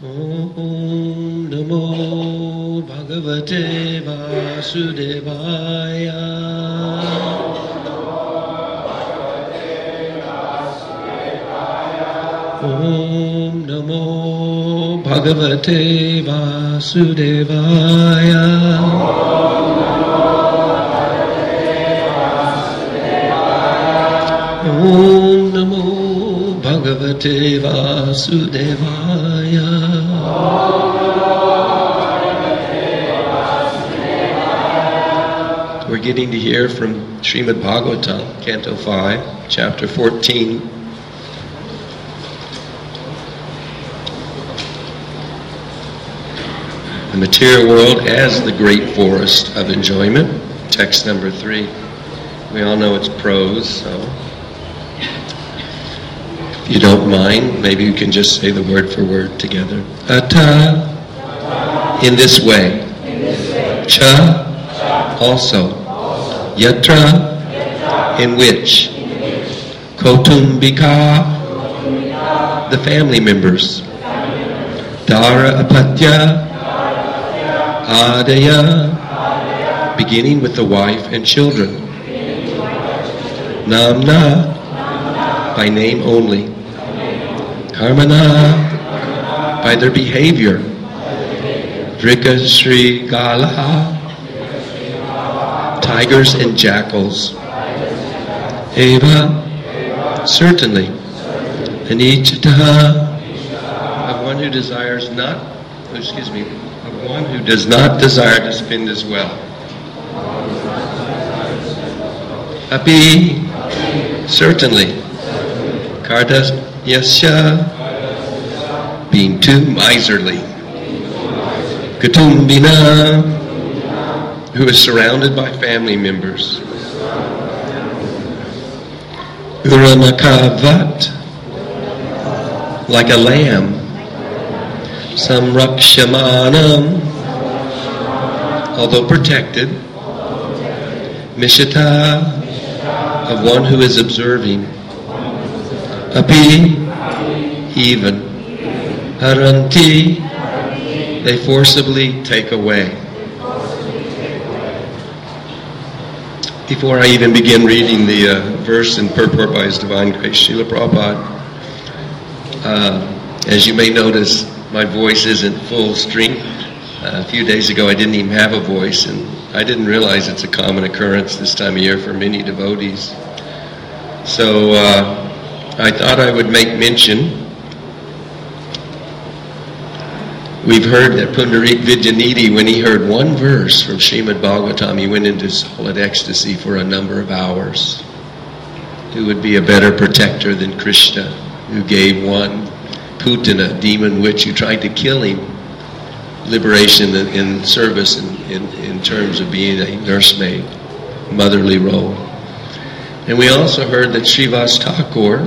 Om Namo Bhagavate Vasudevaya. Om Namo Bhagavate Vasudevaya. Om Namo Bhagavate Vasudevaya. We're getting to hear from Srimad Bhagavatam, Canto 5, Chapter 14. The material world as the great forest of enjoyment, text number 3. We all know it's prose, so if you don't mind, maybe you can just say the word for word together. Ata, in this way. Cha, also. Yatra, in which. Kautumbika, the family members. Dara apatya, adaya, beginning with the wife and children. Namna, by name only. Karmana, by their behavior. Drika Sri Gala, tigers and jackals. Eva, certainly. Anichataha, of one who desires not, of one who does not desire to spend his wealth. Api, certainly. Kardas Yasya, being too miserly. Kutumbina, who is surrounded by family members. Uramakavat, like a lamb. Samrakshamanam, although protected. Mishita, of one who is observing. Api, even. Haranti, they forcibly take away. Before I even begin reading the verse in purport by His Divine Grace, Srila Prabhupada, as you may notice, my voice isn't full strength. A few days ago I didn't even have a voice, and I didn't realize it's a common occurrence this time of year for many devotees. So I thought I would make mention. We've heard that Pundarik Vidyanidhi, when he heard one verse from Srimad Bhagavatam, he went into solid ecstasy for a number of hours. Who would be a better protector than Krishna, who gave one Putana, demon witch, who tried to kill him, liberation in service in terms of being a nursemaid, motherly role. And we also heard that Srivas Thakur,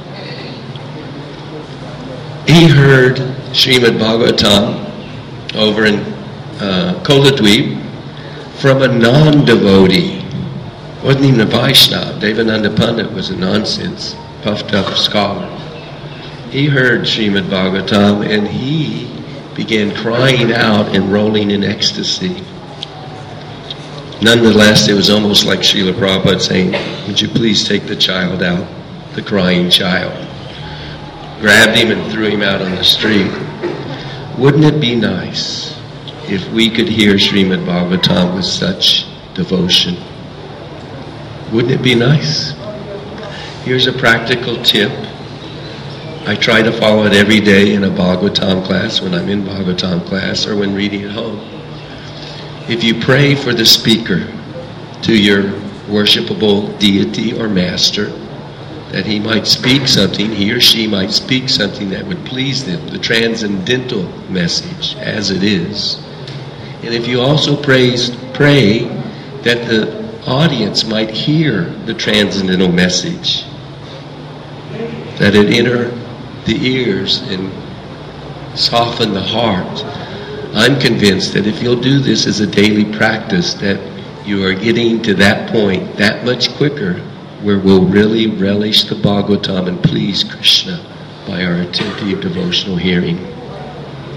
he heard Srimad Bhagavatam over in Koladweep from a non-devotee. Wasn't even a Vaishnava. Devananda Pandit was a nonsense, puffed up scholar. He heard Srimad Bhagavatam and he began crying out and rolling in ecstasy. Nonetheless, it was almost like Srila Prabhupada saying, would you please take the child out, the crying child. Grabbed him and threw him out on the street. Wouldn't it be nice if we could hear Srimad Bhagavatam with such devotion? Wouldn't it be nice? Here's a practical tip. I try to follow it every day in a Bhagavatam class, when I'm in Bhagavatam class, or when reading at home. If you pray for the speaker to your worshipable deity or master, that he might speak something, he or she might speak something that would please them, the transcendental message as it is. And if you also pray that the audience might hear the transcendental message, that it enter the ears and soften the heart. I'm convinced that if you'll do this as a daily practice, that you are getting to that point that much quicker where we'll really relish the Bhagavatam and please Krishna by our attentive devotional hearing.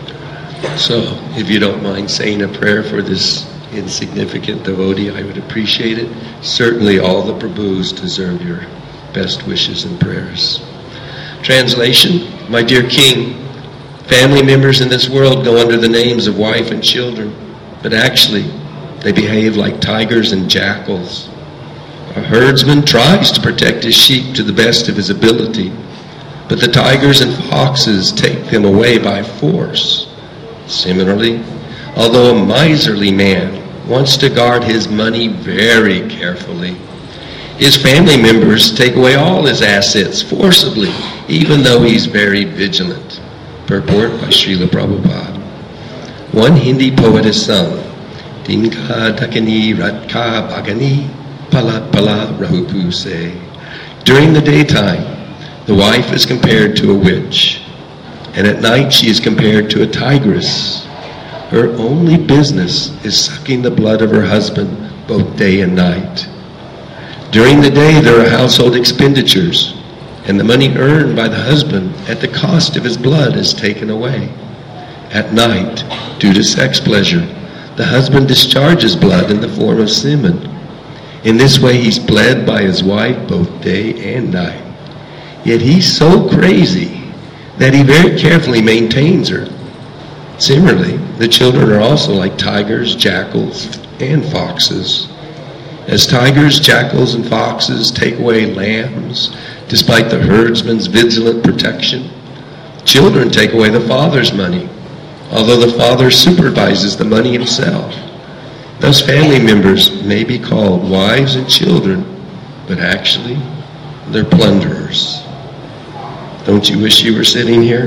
So, if you don't mind saying a prayer for this insignificant devotee, I would appreciate it. Certainly all the Prabhus deserve your best wishes and prayers. Translation: My dear King, family members in this world go under the names of wife and children, but actually they behave like tigers and jackals. A herdsman tries to protect his sheep to the best of his ability, but the tigers and foxes take them away by force. Similarly, although a miserly man wants to guard his money very carefully, his family members take away all his assets forcibly, even though he's very vigilant. Purport by Srila Prabhupada. One Hindi poet has sung, Dinka Dakani Ratka Bhagani Pala Pala Rahupu Se. During the daytime, the wife is compared to a witch, and at night she is compared to a tigress. Her only business is sucking the blood of her husband both day and night. During the day there are household expenditures, and the money earned by the husband at the cost of his blood is taken away. At night, due to sex pleasure, the husband discharges blood in the form of semen. In this way he's bled by his wife both day and night. Yet he's so crazy that he very carefully maintains her. Similarly, the children are also like tigers, jackals, and foxes. As tigers, jackals, and foxes take away lambs, despite the herdsman's vigilant protection, children take away the father's money, although the father supervises the money himself. Thus family members may be called wives and children, but actually they're plunderers. Don't you wish you were sitting here?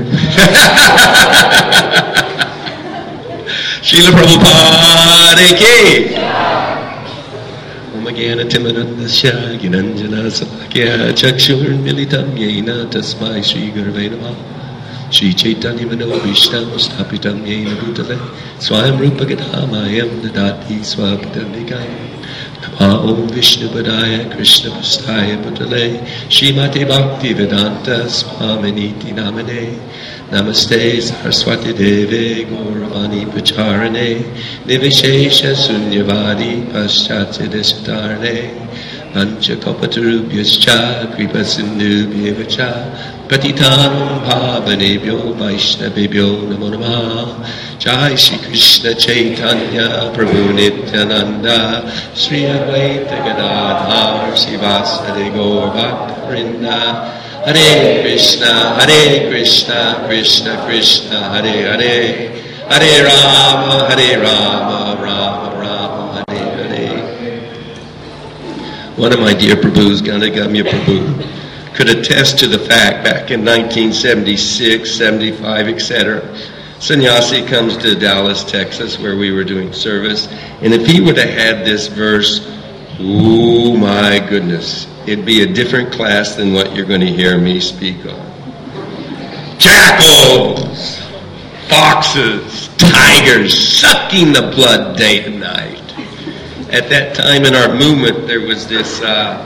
Srila Prabhupada ki. Om Jnana Timirandasya Gnanjana Salakya Chakshurmilitam Yena Tasmai Shri Gurave Namah Shri Chaitanya Manobhishtam Sthapitam Yena Bhutale Swayam Rupa Gadamayam Dadati Swapadandikam Om Vishnu Padaya Krishna Pastaya Bhutale Srimati Bhakti Vedanta Swaminiti Namane Namaste Saraswati Deve Gauravani Pacharane Nivishesha Sunyavadi Paschatya Deshatarane Panchakopatarubhyascha Kripa Sindhubhyevacha Patitanam Bhavanebhyo Vaishnavebhyo Namo Namaha Jai Shri Krishna Chaitanya Prabhu Nityananda Sri Advaita Gadadhar Srivasade Gaur Bhakta Hare Krishna, Krishna Krishna, Hare Hare, Hare Rama, Rama Rama, Hare Hare. One of my dear Prabhus, Ganagamya Prabhu, could attest to the fact back in 1976, 75, etc., Sannyasi comes to Dallas, Texas, where we were doing service, and if he would have had this verse, oh my goodness, it'd be a different class than what you're going to hear me speak on. Jackals, foxes, tigers, sucking the blood day and night. At that time in our movement, there was this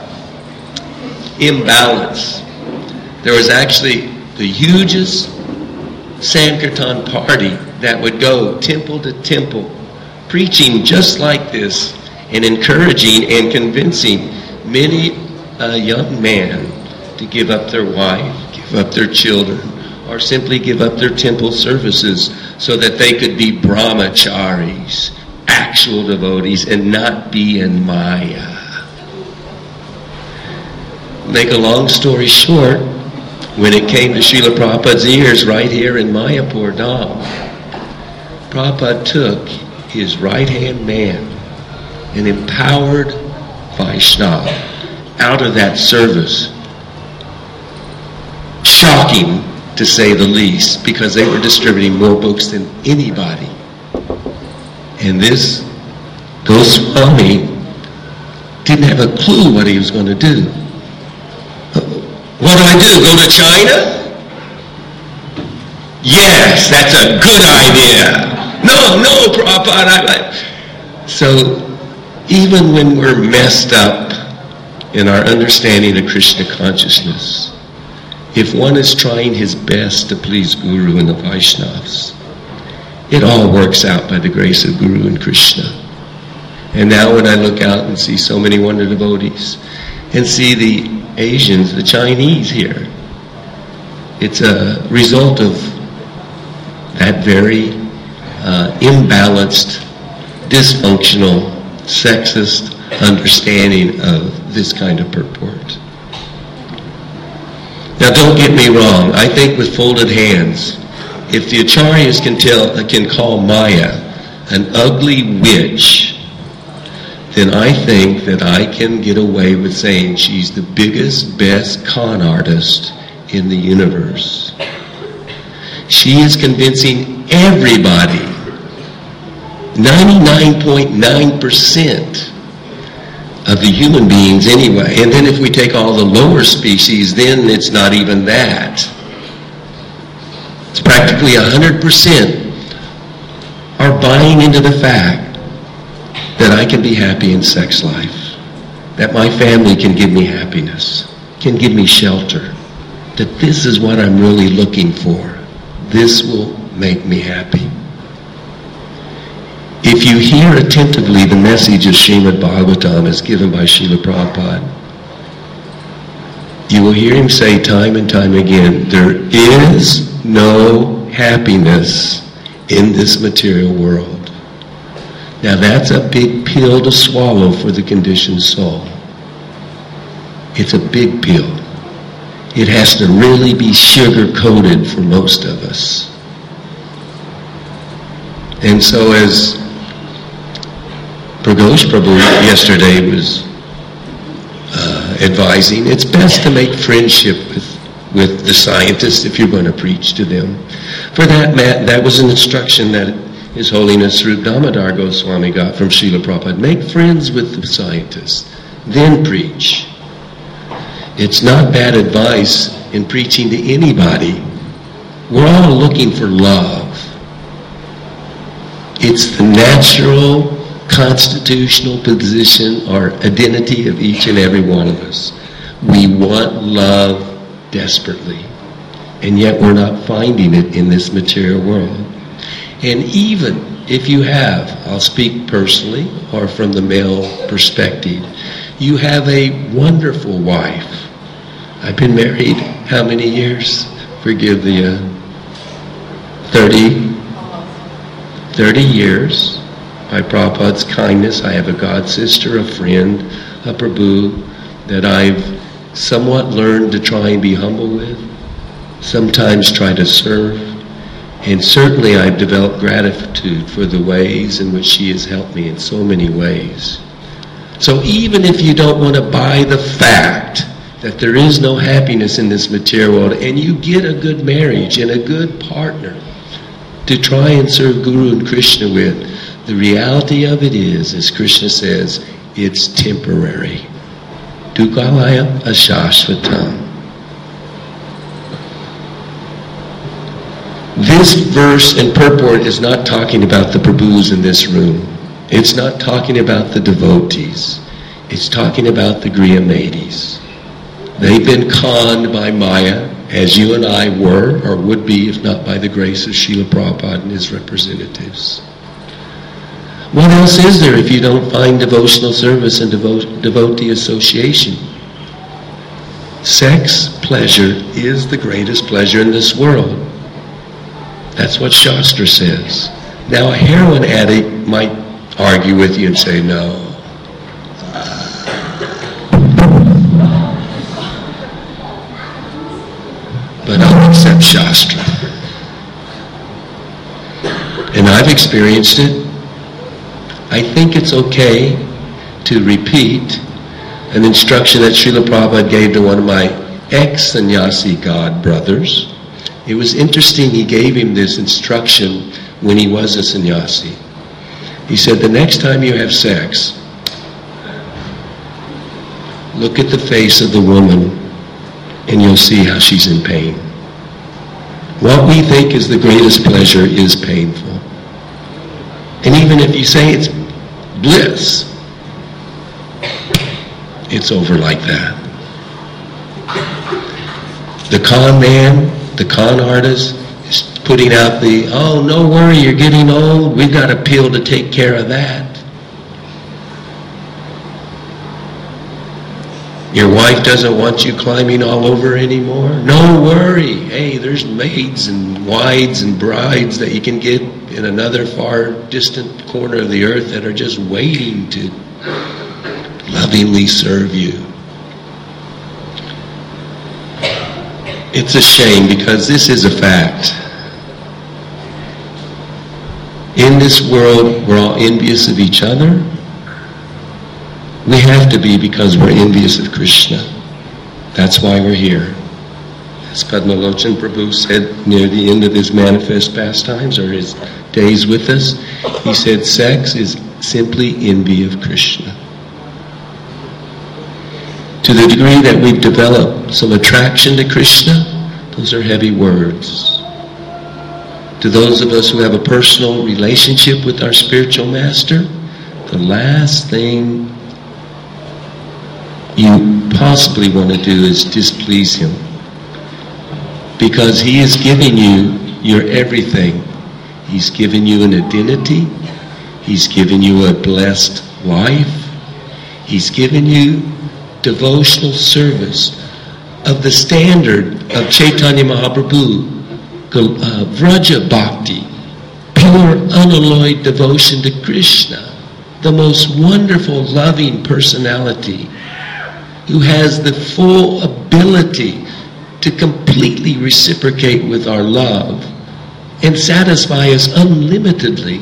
imbalance. There was actually the hugest Sankirtan party that would go temple to temple, preaching just like this and encouraging and convincing many a young man to give up their wife, give up their children, or simply give up their temple services so that they could be brahmacharis, actual devotees, and not be in Maya. Make a long story short, when it came to Srila Prabhupada's ears right here in Mayapur Dham, Prabhupada took his right-hand man, an empowered Vaishnava, out of that service. Shocking, to say the least, because they were distributing more books than anybody. And this Goswami didn't have a clue what he was going to do. What do? Go to China? Yes, that's a good idea. No, Prabhupada. So, even when we're messed up in our understanding of Krishna consciousness, if one is trying his best to please Guru and the Vaishnavas, It all works out by the grace of Guru and Krishna. And now when I look out and see so many wonder devotees, and see the Asians, the Chinese here, it's a result of that very imbalanced, dysfunctional, sexist understanding of this kind of purport. Now don't get me wrong, I think with folded hands, if the Acharyas can call Maya an ugly witch, then I think that I can get away with saying she's the biggest, best con artist in the universe. She is convincing everybody, 99.9% of the human beings anyway. And then if we take all the lower species, then it's not even that. It's practically 100% are buying into the fact that I can be happy in sex life, that my family can give me happiness, can give me shelter, that this is what I'm really looking for. This will make me happy. If you hear attentively the message of Srimad Bhagavatam as given by Srila Prabhupada, you will hear him say time and time again, there is no happiness in this material world. Now that's a big pill to swallow for the conditioned soul. It's a big pill. It has to really be sugar-coated for most of us. And so as Pragosh Prabhu yesterday was advising, it's best to make friendship with the scientists if you're going to preach to them. For that was an instruction that His Holiness Swarup Damodar Goswami got from Srila Prabhupada. Make friends with the scientists, then preach. It's not bad advice in preaching to anybody. We're all looking for love. It's the natural, constitutional position or identity of each and every one of us. We want love desperately, and yet we're not finding it in this material world. And even if you have, I'll speak personally or from the male perspective, you have a wonderful wife. I've been married how many years? Forgive the 30 years. By Prabhupada's kindness, I have a god sister, a friend, a Prabhu that I've somewhat learned to try and be humble with, sometimes try to serve. And certainly I've developed gratitude for the ways in which she has helped me in so many ways. So even if you don't want to buy the fact that there is no happiness in this material world, and you get a good marriage and a good partner to try and serve Guru and Krishna with, the reality of it is, as Krishna says, it's temporary. Dukhalaya ashashvatam. This verse and purport is not talking about the Prabhus in this room. It's not talking about the devotees. It's talking about the Griya Maidis. They've been conned by Maya, as you and I were, or would be, if not by the grace of Srila Prabhupada and his representatives. What else is there if you don't find devotional service and devotee association? Sex pleasure is the greatest pleasure in this world. That's what Shastra says. Now a heroin addict might argue with you and say, no. But I'll accept Shastra. And I've experienced it. I think it's okay to repeat an instruction that Srila Prabhupada gave to one of my ex-sannyasi god brothers. It was interesting, he gave him this instruction when he was a sannyasi. He said, the next time you have sex, look at the face of the woman and you'll see how she's in pain. What we think is the greatest pleasure is painful. And even if you say it's bliss, it's over like that. The con man, the con artist, putting out the, oh, no worry, you're getting old, we've got a pill to take care of that. Your wife doesn't want you climbing all over anymore? No worry. Hey, there's maids and wives and brides that you can get in another far distant corner of the earth that are just waiting to lovingly serve you. It's a shame because this is a fact. In this world, we're all envious of each other. We have to be because we're envious of Krishna. That's why we're here. As Padmalochan Prabhu said near the end of his manifest pastimes, or his days with us, he said sex is simply envy of Krishna. To the degree that we've developed some attraction to Krishna, those are heavy words. To those of us who have a personal relationship with our spiritual master, the last thing you possibly want to do is displease him. Because he is giving you your everything. He's given you an identity. He's given you a blessed life. He's given you devotional service of the standard of Chaitanya Mahaprabhu, Vraja Bhakti, pure unalloyed devotion to Krishna, the most wonderful loving personality who has the full ability to completely reciprocate with our love and satisfy us unlimitedly.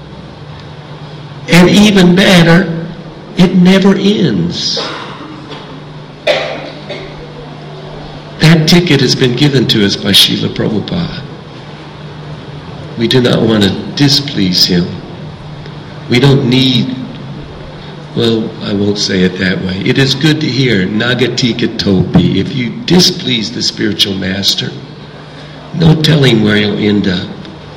And even better, it never ends. That ticket has been given to us by Srila Prabhupada. We do not want to displease him. We don't need, well, I won't say it that way. It is good to hear, Nagatika Topi. If you displease the spiritual master, no telling where you'll end up.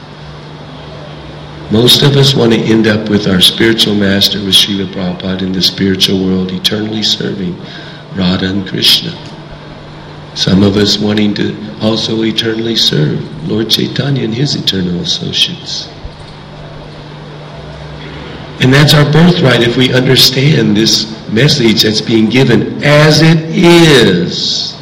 Most of us want to end up with our spiritual master, with Srila Prabhupada, in the spiritual world, eternally serving Radha and Krishna. Some of us wanting to also eternally serve Lord Chaitanya and his eternal associates. And that's our birthright if we understand this message that's being given as it is.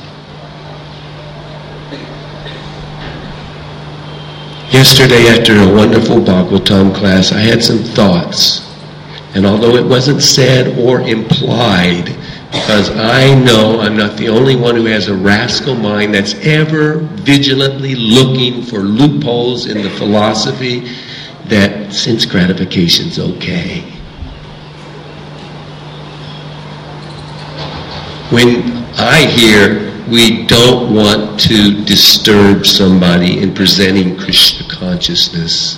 Yesterday, after a wonderful Bhagavatam class, I had some thoughts. And although it wasn't said or implied, because I know I'm not the only one who has a rascal mind that's ever vigilantly looking for loopholes in the philosophy that sense gratification's okay. When I hear we don't want to disturb somebody in presenting Krishna consciousness,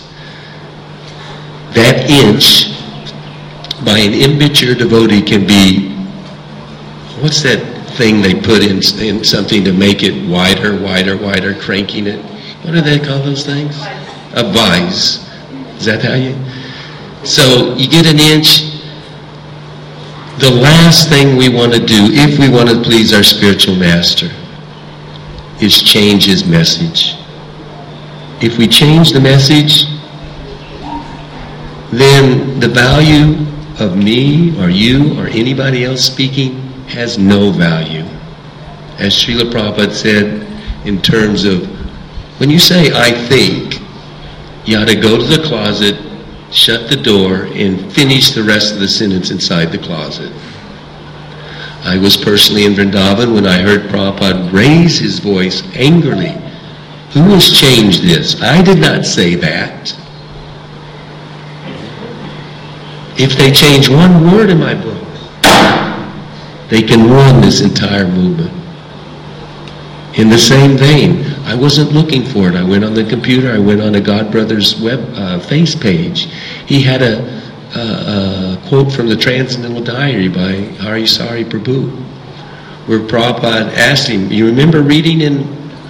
that inch by an immature devotee can be, what's that thing they put in something to make it wider, cranking it? What do they call those things? A vise. Is that how you? So you get an inch. The last thing we want to do, if we want to please our spiritual master, is change his message. If we change the message, then the value of me or you or anybody else speaking has no value. As Srila Prabhupada said, in terms of, when you say, I think, you ought to go to the closet, shut the door, and finish the rest of the sentence inside the closet. I was personally in Vrindavan when I heard Prabhupada raise his voice angrily. Who has changed this? I did not say that. If they change one word in my book, they can ruin this entire movement. In the same vein, I wasn't looking for it. I went on the computer. I went on a God Brothers web face page. He had a quote from the Transcendental Diary by Hari Sari Prabhu, where Prabhupada asked him, you remember reading in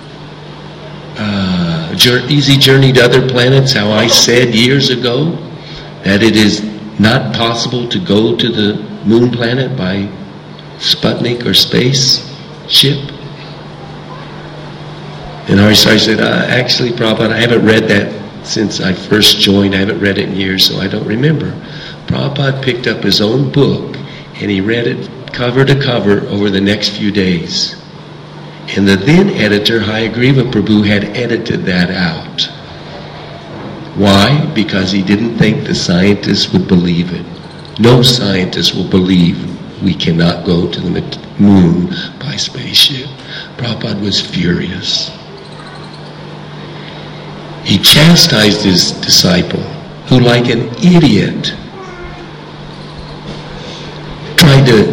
Easy Journey to Other Planets how I said years ago that it is not possible to go to the moon planet by Sputnik or space ship? And Harisari said, actually, Prabhupada, I haven't read that since I first joined. I haven't read it in years, so I don't remember. Prabhupada picked up his own book, and he read it cover to cover over the next few days. And the then editor, Hayagriva Prabhu, had edited that out. Why? Because he didn't think the scientists would believe it. No scientist will believe we cannot go to the moon by spaceship. Prabhupada was furious. He chastised his disciple, who like an idiot tried to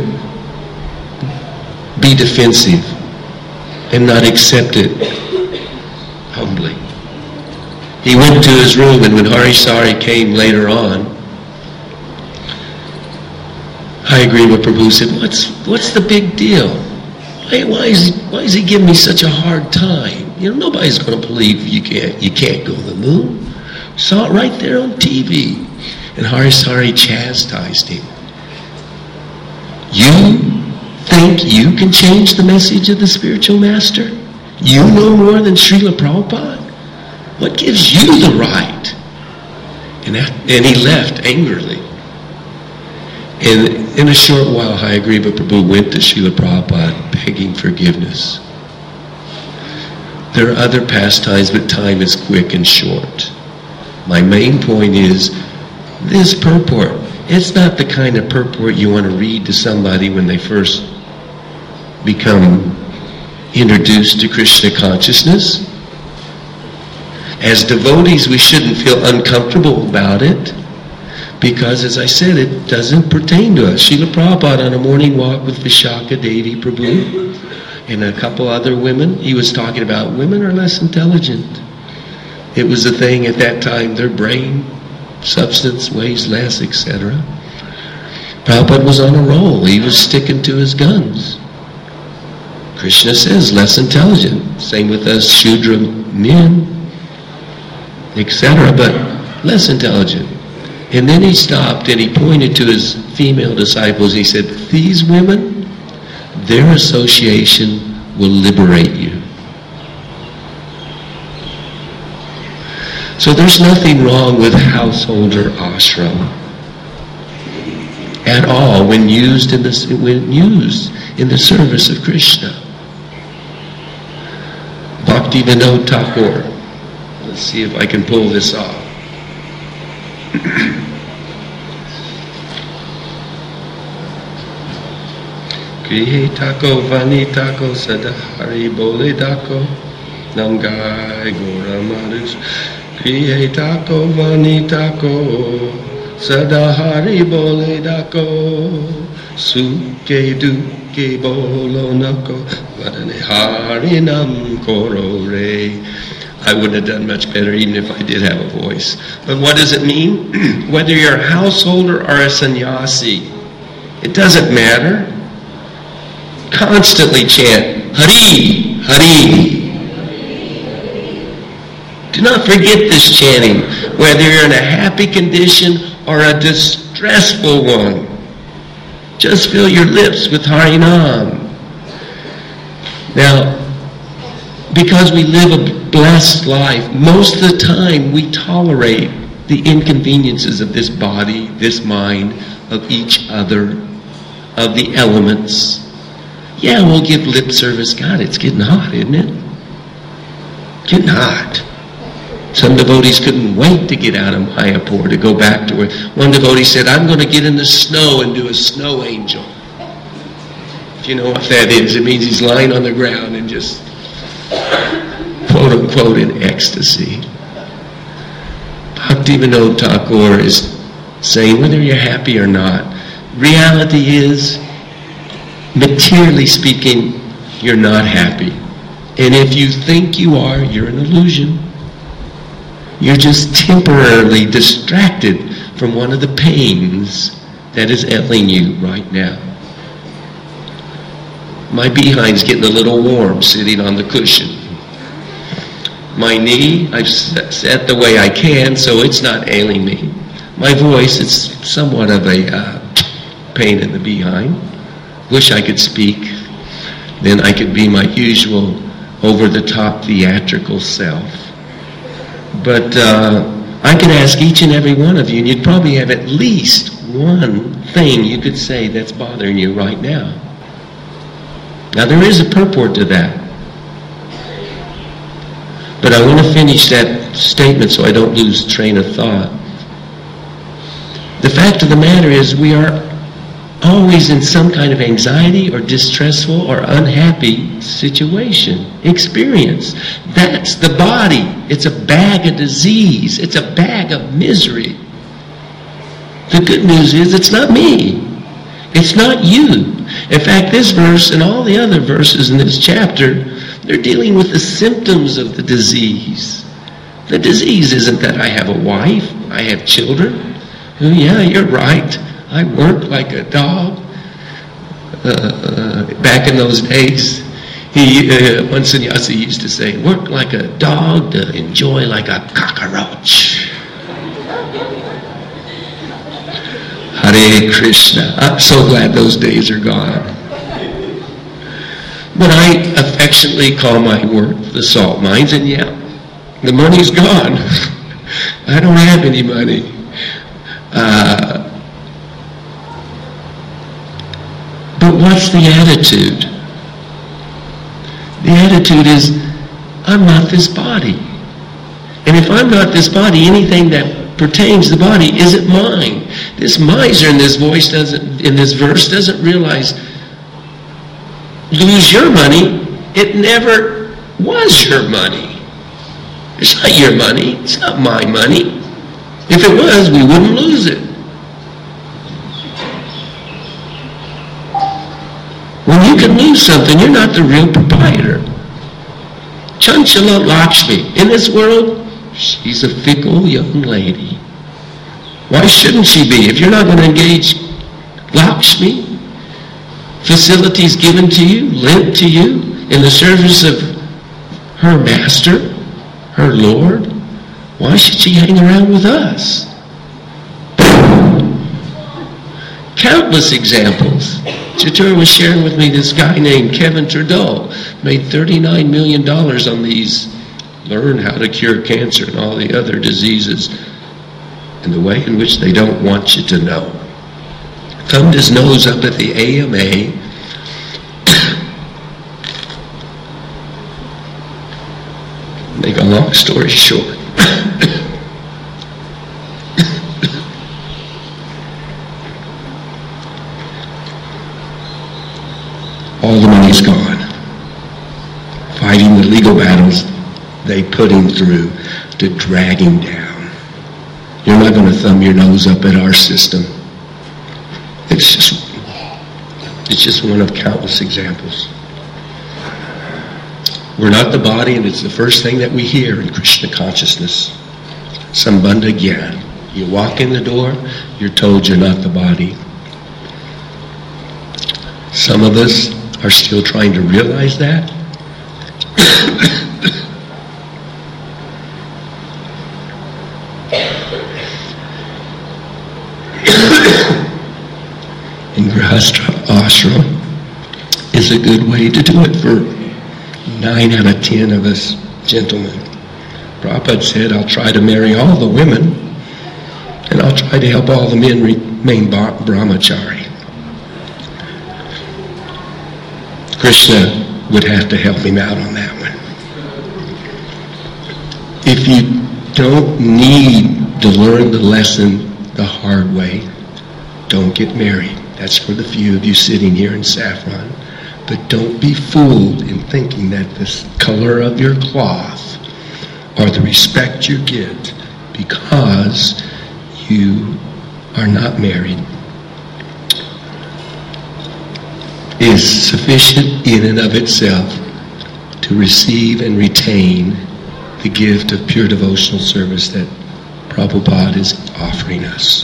be defensive and not accept it humbly. He went to his room, and when Harisari came later on, Hayagriva Prabhu said, what's the big deal? Why is he giving me such a hard time? Nobody's going to believe you can't go to the moon. Saw it right there on TV. And Harisari chastised him. You think you can change the message of the spiritual master? You know more than Srila Prabhupada? What gives you the right? And he left angrily. And in a short while, Hayagriva Prabhu went to Srila Prabhupada begging forgiveness. There are other pastimes, but time is quick and short. My main point is this purport. It's not the kind of purport you want to read to somebody when they first become introduced to Krishna consciousness. As devotees, we shouldn't feel uncomfortable about it because, as I said, it doesn't pertain to us. Srila Prabhupada on a morning walk with Vishaka Devi Prabhu and a couple other women, he was talking about women are less intelligent. It was a thing at that time, their brain substance weighs less, etc. Prabhupada was on a roll. He was sticking to his guns. Krishna says less intelligent. Same with us Shudra men, etc., but less intelligent. And then he stopped and he pointed to his female disciples. He said, these women, their association will liberate you. So there's nothing wrong with householder ashram at all when used in the service of Krishna. Bhaktivinoda Thakur. Let's see if I can pull this off. Grihe tako vani tako sadahari bole dako namgai goramadus. Grihe tako vani tako sadahari bole dako suke duke bolo nako vadane harinam koro re. I wouldn't have done much better even if I did have a voice. But what does it mean? Whether you're a householder or a sannyasi, it doesn't matter. Constantly chant, Hari, Hari. Do not forget this chanting, whether you're in a happy condition or a distressful one. Just fill your lips with Harinam. Now, because we live a blessed life, most of the time we tolerate the inconveniences of this body, this mind, of each other, of the elements. Yeah, we'll give lip service. God, it's getting hot, isn't it? Getting hot. Some devotees couldn't wait to get out of Mayapur, to go back to where one devotee said, I'm going to get in the snow and do a snow angel. If you know what that is, it means he's lying on the ground and just quote unquote in ecstasy. Bhaktivinoda Thakur is saying whether you're happy or not, reality is, materially speaking, you're not happy. And if you think you are, you're an illusion. You're just temporarily distracted from one of the pains that is ailing you right now. My behind's getting a little warm sitting on the cushion. My knee, I've set the way I can, so it's not ailing me. My voice, it's somewhat of a pain in the behind. Wish I could speak. Then I could be my usual over-the-top theatrical self. But I could ask each and every one of you, and you'd probably have at least one thing you could say that's bothering you right now. Now, there is a purport to that. But I want to finish that statement so I don't lose train of thought. The fact of the matter is we are always in some kind of anxiety or distressful or unhappy situation, experience. That's the body. It's a bag of disease. It's a bag of misery. The good news is it's not me. It's not you. In fact, this verse and all the other verses in this chapter, they're dealing with the symptoms of the disease. The disease isn't that I have a wife, I have children. Oh, yeah, you're right. I work like a dog. Back in those days, one sannyasi used to say, work like a dog to enjoy like a cockroach. Hare Krishna. I'm so glad those days are gone. But I affectionately call my work the salt mines, and yeah, the money's gone. I don't have any money. But what's the attitude? The attitude is, I'm not this body. And if I'm not this body, anything that pertains to the body isn't mine. This miser in this verse doesn't realize, lose your money. It never was your money. It's not your money. It's not my money. If it was, we wouldn't lose it. When you can lose something, you're not the real proprietor. Chanchala Lakshmi. In this world, she's a fickle young lady. Why shouldn't she be? If you're not going to engage Lakshmi, facilities given to you, lent to you, in the service of her master, her Lord, why should she hang around with us? Countless examples. Chatur was sharing with me this guy named Kevin Trudeau, made $39 million on these, learn how to cure cancer and all the other diseases in the way in which they don't want you to know. Thumbed his nose up at the AMA. Make a long story short. All the money's gone. Fighting the legal battles they put him through to drag him down. You're not going to thumb your nose up at our system. It's just one of countless examples. We're not the body, and it's the first thing that we hear in Krishna consciousness. Sambandha Gyan. You walk in the door, you're told you're not the body. Some of us are still trying to realize that. In Grihastha ashram is a good way to do it for 9 out of 10 of us gentlemen. Prabhupada said, I'll try to marry all the women, and I'll try to help all the men remain brahmachari. Krishna would have to help him out on that one. If you don't need to learn the lesson the hard way, don't get married. That's for the few of you sitting here in saffron. But don't be fooled in thinking that the color of your cloth or the respect you get because you are not married is sufficient in and of itself to receive and retain the gift of pure devotional service that Prabhupada is offering us.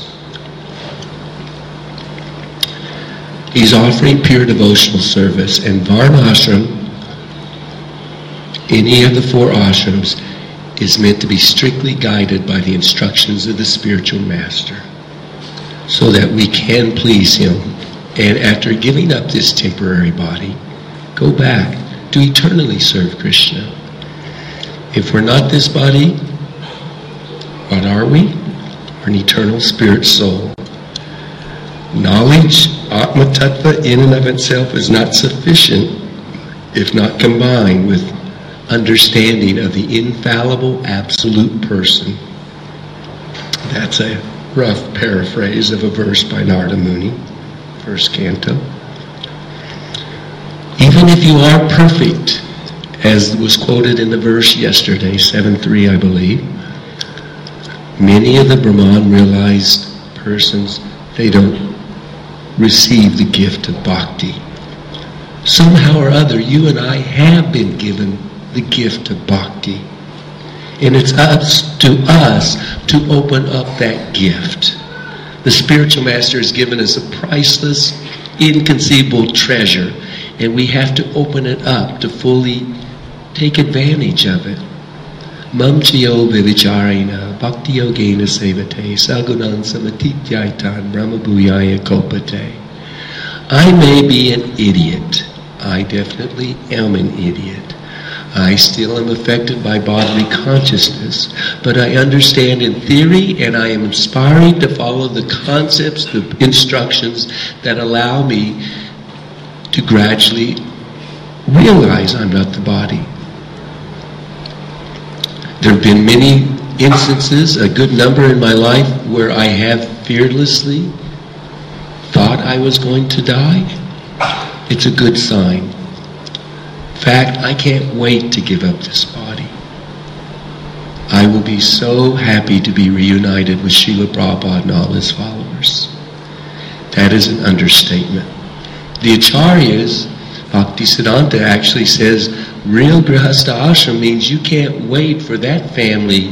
He's offering pure devotional service, and Varnashram, any of the 4 ashrams, is meant to be strictly guided by the instructions of the spiritual master so that we can please him. And after giving up this temporary body, go back to eternally serve Krishna. If we're not this body, what are we? We're an eternal spirit soul. Knowledge, Atma Tattva, in and of itself is not sufficient if not combined with understanding of the infallible absolute person. That's a rough paraphrase of a verse by Narada Muni, first canto. Even if you are perfect, as was quoted in the verse yesterday, 7.3 I believe, many of the Brahman realized persons, they don't receive the gift of bhakti. Somehow or other, you and I have been given the gift of bhakti. And it's up to us to open up that gift. The spiritual master has given us a priceless, inconceivable treasure, and we have to open it up to fully take advantage of it. Mam chiyo vivicharena bhakti yogena sevate sagunan samatityaitan brahmabhuyaya kopate. I may be an idiot. I definitely am an idiot. I still am affected by bodily consciousness, but I understand in theory, and I am aspiring to follow the concepts, the instructions that allow me to gradually realize I'm not the body. There have been many instances, a good number in my life, where I have fearlessly thought I was going to die. It's a good sign. In fact, I can't wait to give up this body. I will be so happy to be reunited with Srila Prabhupada and all his followers. That is an understatement. The Acharyas, Bhaktisiddhanta actually says, real Grihastha ashram means you can't wait for that family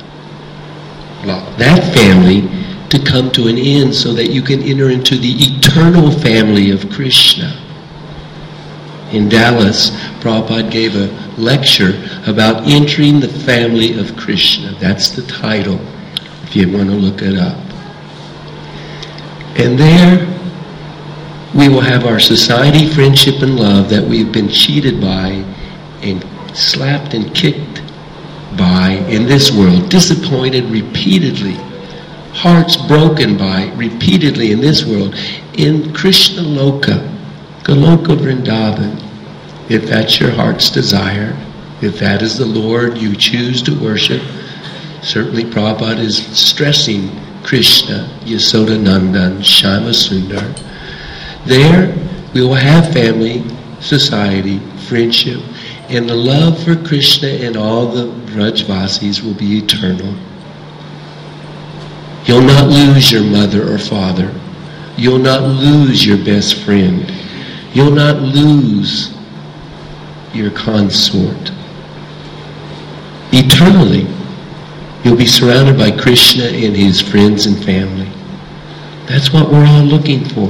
to come to an end so that you can enter into the eternal family of Krishna. In Dallas, Prabhupada gave a lecture about entering the family of Krishna. That's the title, if you want to look it up. And there we will have our society, friendship, and love that we've been cheated by and slapped and kicked by in this world, disappointed repeatedly, hearts broken by repeatedly in this world, in Krishna Loka, Goloka Vrindavan, if that's your heart's desire, if that is the Lord you choose to worship. Certainly Prabhupada is stressing Krishna, Yasoda Nandan, Shama Sundar. There we will have family, society, friendship, and the love for Krishna and all the Vrajvasis will be eternal. You'll not lose your mother or father. You'll not lose your best friend. You'll not lose your consort. Eternally, you'll be surrounded by Krishna and his friends and family. That's what we're all looking for.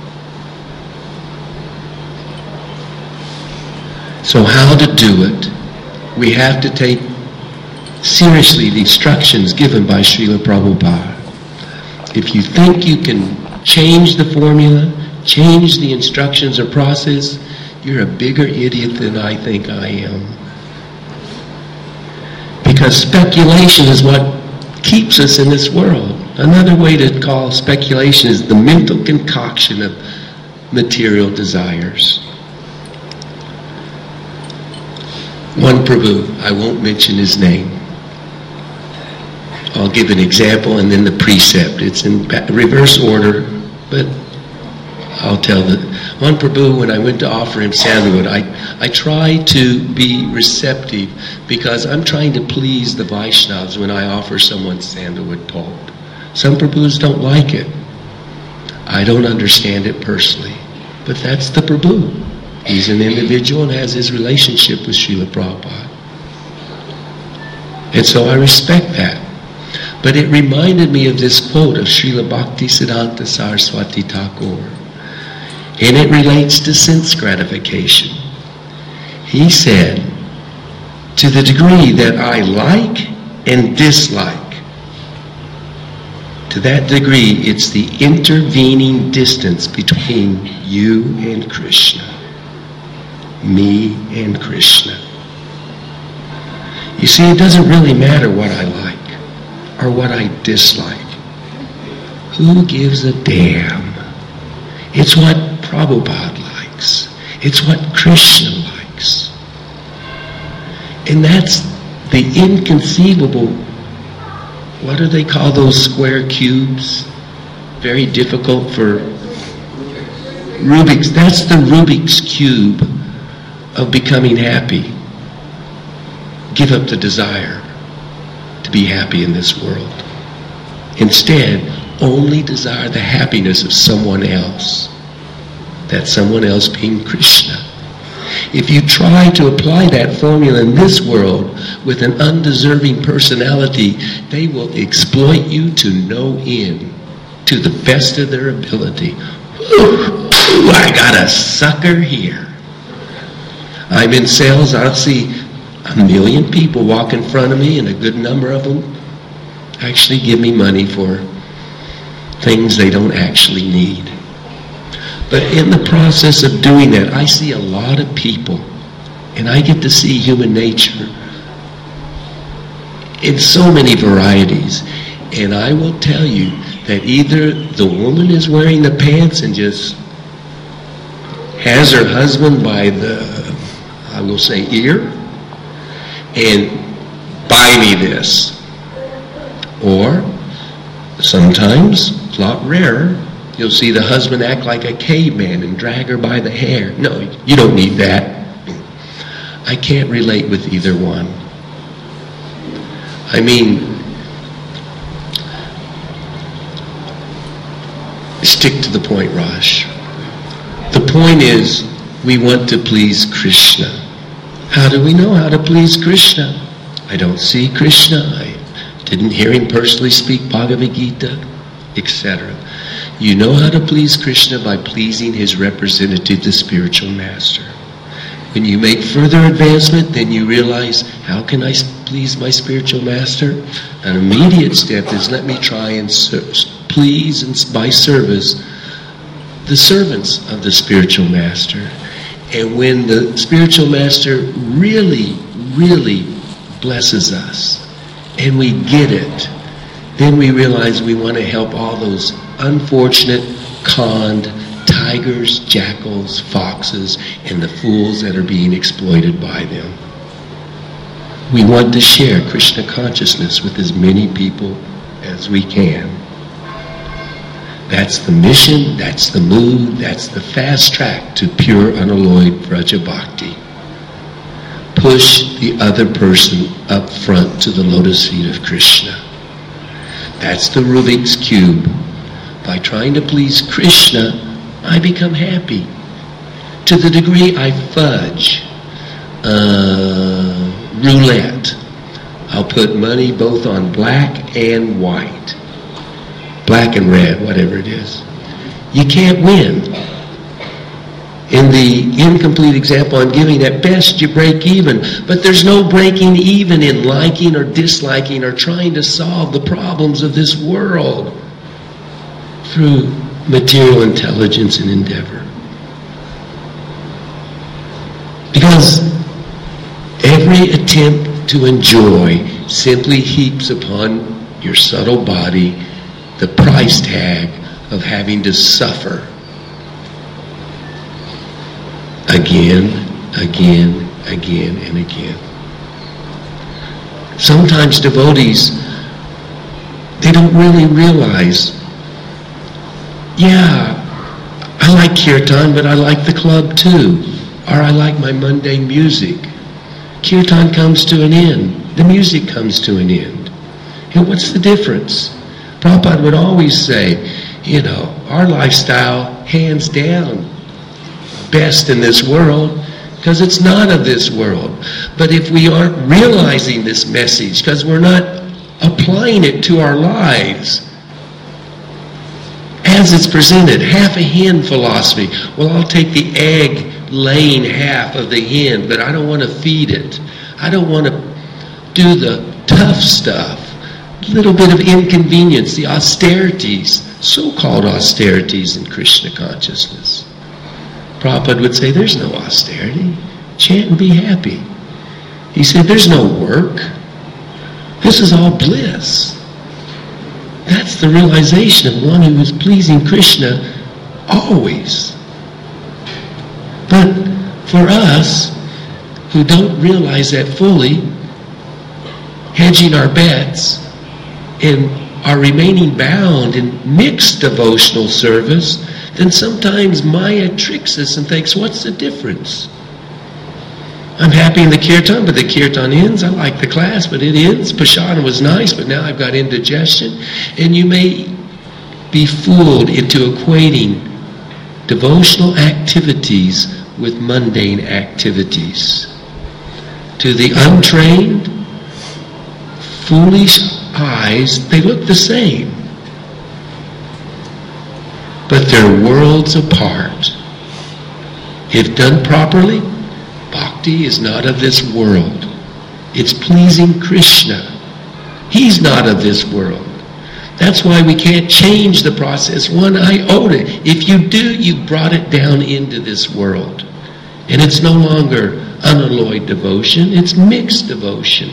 So how to do it? We have to take seriously the instructions given by Srila Prabhupada. If you think you can change the formula, change the instructions or process, you're a bigger idiot than I think I am. Because speculation is what keeps us in this world. Another way to call speculation is the mental concoction of material desires. One Prabhu, I won't mention his name. I'll give an example and then the precept. It's in reverse order, but I'll tell the one Prabhu, when I went to offer him sandalwood, I try to be receptive because I'm trying to please the Vaishnavas when I offer someone sandalwood pulp. Some Prabhus don't like it. I don't understand it personally, but that's the Prabhu. He's an individual and has his relationship with Srila Prabhupada. And so I respect that. But it reminded me of this quote of Srila Bhaktisiddhanta Saraswati Thakur. And it relates to sense gratification. He said, to the degree that I like and dislike, to that degree it's the intervening distance between you and Krishna. me and Krishna. You see, it doesn't really matter what I like or what I dislike. Who gives a damn? It's what Prabhupada likes. It's what Krishna likes. And that's the inconceivable, what do they call those square cubes? Very difficult for Rubik's. That's the Rubik's Cube of becoming happy. Give up the desire to be happy in this world. Instead, only desire the happiness of someone else. That someone else being Krishna. If you try to apply that formula in this world with an undeserving personality, they will exploit you to no end, to the best of their ability. Ooh, I got a sucker here. I'm in sales. I'll see 1 million people walk in front of me, and a good number of them actually give me money for things they don't actually need. But in the process of doing that, I see a lot of people, and I get to see human nature in so many varieties. And I will tell you that either the woman is wearing the pants and just has her husband by the, I will say, ear, and buy me this. Or sometimes, a lot rarer, you'll see the husband act like a caveman and drag her by the hair. No, you don't need that. I can't relate with either one. I mean, stick to the point, Raj. The point is, we want to please Krishna. How do we know how to please Krishna? I don't see Krishna. I didn't hear him personally speak Bhagavad Gita, etc. You know how to please Krishna by pleasing his representative, the spiritual master. When you make further advancement, then you realize, how can I please my spiritual master? An immediate step is, let me try and please, and by service, the servants of the spiritual master. And when the spiritual master really, really blesses us, and we get it, then we realize we want to help all those unfortunate, conned tigers, jackals, foxes, and the fools that are being exploited by them. We want to share Krishna consciousness with as many people as we can. That's the mission, that's the mood, that's the fast track to pure unalloyed Vraja Bhakti. Push the other person up front to the lotus feet of Krishna. That's the Rubik's Cube. By trying to please Krishna, I become happy. To the degree I fudge, roulette. I'll put money both on black and white. Black and red, whatever it is. You can't win. In the incomplete example I'm giving, at best you break even, but there's no breaking even in liking or disliking or trying to solve the problems of this world through material intelligence and endeavor. Because every attempt to enjoy simply heaps upon your subtle body the price tag of having to suffer again, and again. Sometimes devotees, they don't really realize, yeah, I like kirtan, but I like the club too. Or I like my mundane music. Kirtan comes to an end. The music comes to an end. And what's the difference? Prabhupada would always say, our lifestyle, hands down, best in this world, because it's not of this world. But if we aren't realizing this message, because we're not applying it to our lives, as it's presented, half a hen philosophy. Well, I'll take the egg-laying half of the hen, but I don't want to feed it. I don't want to do the tough stuff. A little bit of inconvenience, the austerities, so-called austerities in Krishna consciousness. Prabhupada would say, there's no austerity. chant and be happy. He said, there's no work. This is all bliss. That's the realization of one who is pleasing Krishna always. But for us, who don't realize that fully, hedging our bets and are remaining bound in mixed devotional service, then sometimes Maya tricks us and thinks, what's the difference? I'm happy in the kirtan, but the kirtan ends. I like the class, but it ends. Prasadam was nice, but now I've got indigestion. And you may be fooled into equating devotional activities with mundane activities. To the untrained, foolish eyes, they look the same. But they're worlds apart. If done properly, bhakti is not of this world. It's pleasing Krishna. He's not of this world. That's why we can't change the process one iota. If you do, you brought it down into this world. And it's no longer unalloyed devotion, it's mixed devotion.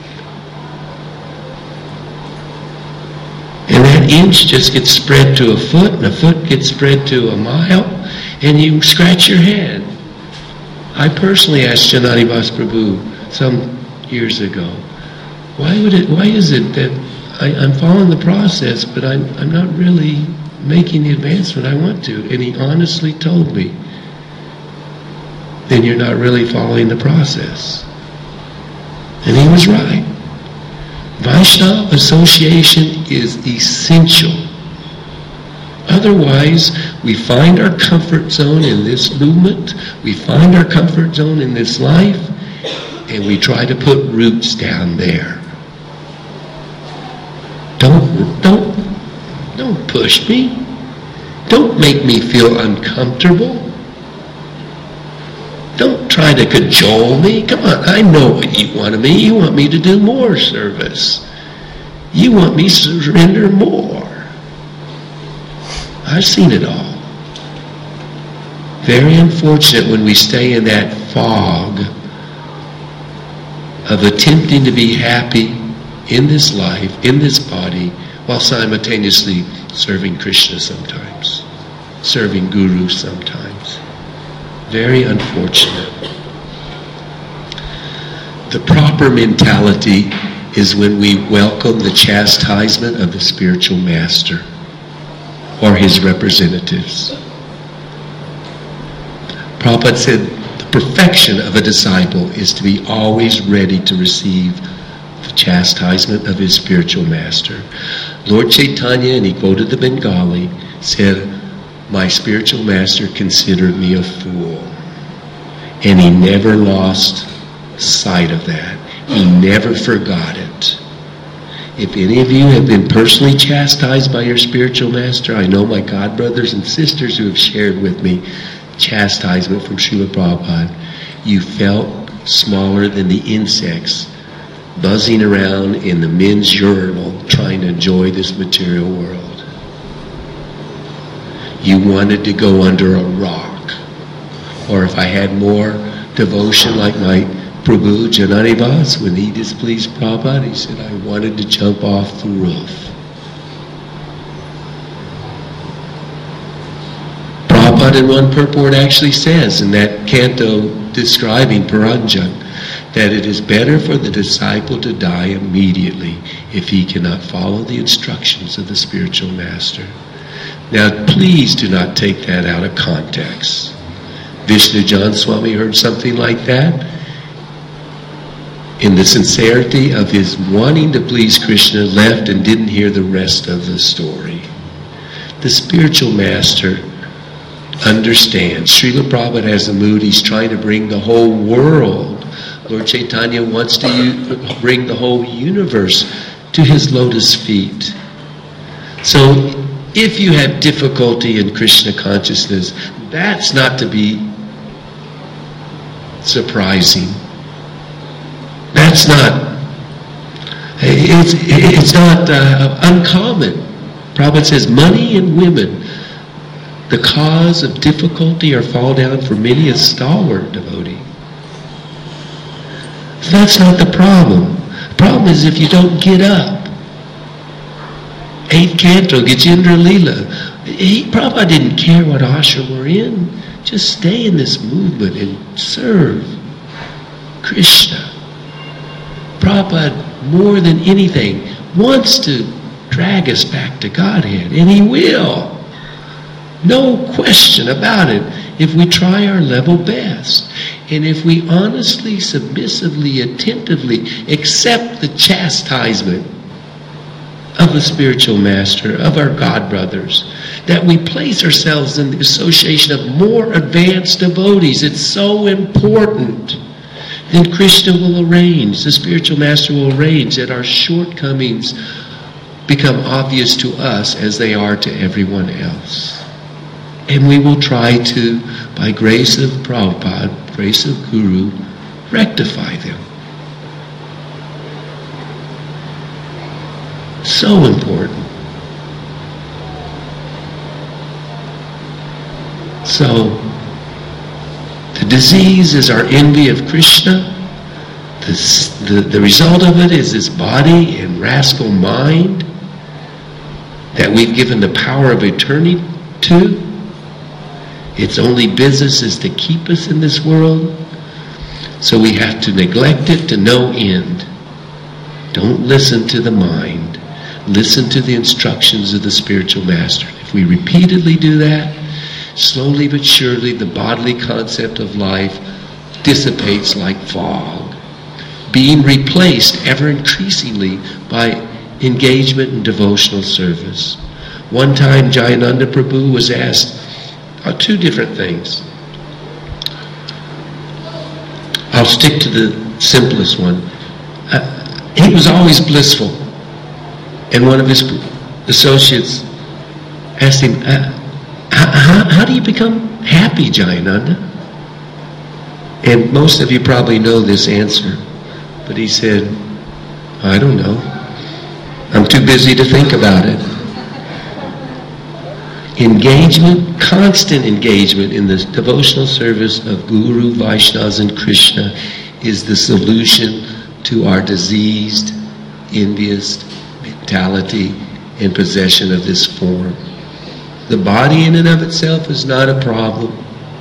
And that inch just gets spread to a foot, and a foot gets spread to a mile, and you scratch your head. I personally asked Jananivas Prabhu some years ago, why is it that I'm following the process, but I'm not really making the advancement I want to? And he honestly told me, then you're not really following the process. And he was right. Vaishnava association is essential. Otherwise, we find our comfort zone in this movement, we find our comfort zone in this life, and we try to put roots down there. Don't push me. Don't make me feel uncomfortable. Don't try to cajole me. Come on, I know what you want of me. You want me to do more service. You want me to surrender more. I've seen it all. Very unfortunate when we stay in that fog of attempting to be happy in this life, in this body, while simultaneously serving Krishna sometimes, serving Guru sometimes. Very unfortunate. The proper mentality is when we welcome the chastisement of the spiritual master or his representatives. Prabhupada said the perfection of a disciple is to be always ready to receive the chastisement of his spiritual master. Lord Chaitanya, and he quoted the Bengali, said, my spiritual master considered me a fool. And he never lost sight of that. He never forgot it. If any of you have been personally chastised by your spiritual master, I know my God brothers and sisters who have shared with me chastisement from Srila Prabhupada, you felt smaller than the insects buzzing around in the men's urinal trying to enjoy this material world. You wanted to go under a rock. Or if I had more devotion like my Prabhu Jananivas, when he displeased Prabhupada, he said, I wanted to jump off the roof. Prabhupada in one purport actually says in that canto describing Paranjan that it is better for the disciple to die immediately if he cannot follow the instructions of the spiritual master. Now, please do not take that out of context. Vishnu Jan Swami heard something like that. In the sincerity of his wanting to please Krishna, left and didn't hear the rest of the story. The spiritual master understands. Srila Prabhupada has a mood, he's trying to bring the whole world. Lord Chaitanya wants to bring the whole universe to his lotus feet. So, if you have difficulty in Krishna consciousness, that's not to be surprising. That's not, it's not uncommon. Prabhupada says money and women, the cause of difficulty or fall down for many a stalwart devotee. So that's not the problem. The problem is if you don't get up. 8th canto, Gajendra Leela. Prabhupada didn't care what ashram we're in. Just stay in this movement and serve Krishna. Prabhupada, more than anything, wants to drag us back to Godhead, and he will. No question about it, if we try our level best. And if we honestly, submissively, attentively accept the chastisement of the spiritual master, of our God brothers, that we place ourselves in the association of more advanced devotees. It's so important. Then Krishna will arrange, the spiritual master will arrange that our shortcomings become obvious to us as they are to everyone else. And we will try to, by grace of Prabhupada, grace of Guru, rectify them. So important. So, the disease is our envy of Krishna. The result of it is this body and rascal mind that we've given the power of eternity to. Its only business is to keep us in this world. So we have to neglect it to no end. Don't listen to the mind. Listen to the instructions of the spiritual master. If we repeatedly do that, slowly but surely the bodily concept of life dissipates like fog, being replaced ever increasingly by engagement in devotional service. One time Jayananda Prabhu was asked two different things. I'll stick to the simplest one. He was always blissful. And one of his associates asked him, how do you become happy, Jayananda? And most of you probably know this answer. But he said, I don't know. I'm too busy to think about it. Engagement, constant engagement in the devotional service of Guru, Vaishnavas, and Krishna is the solution to our diseased, envious mentality and possession of this form. The body in and of itself is not a problem.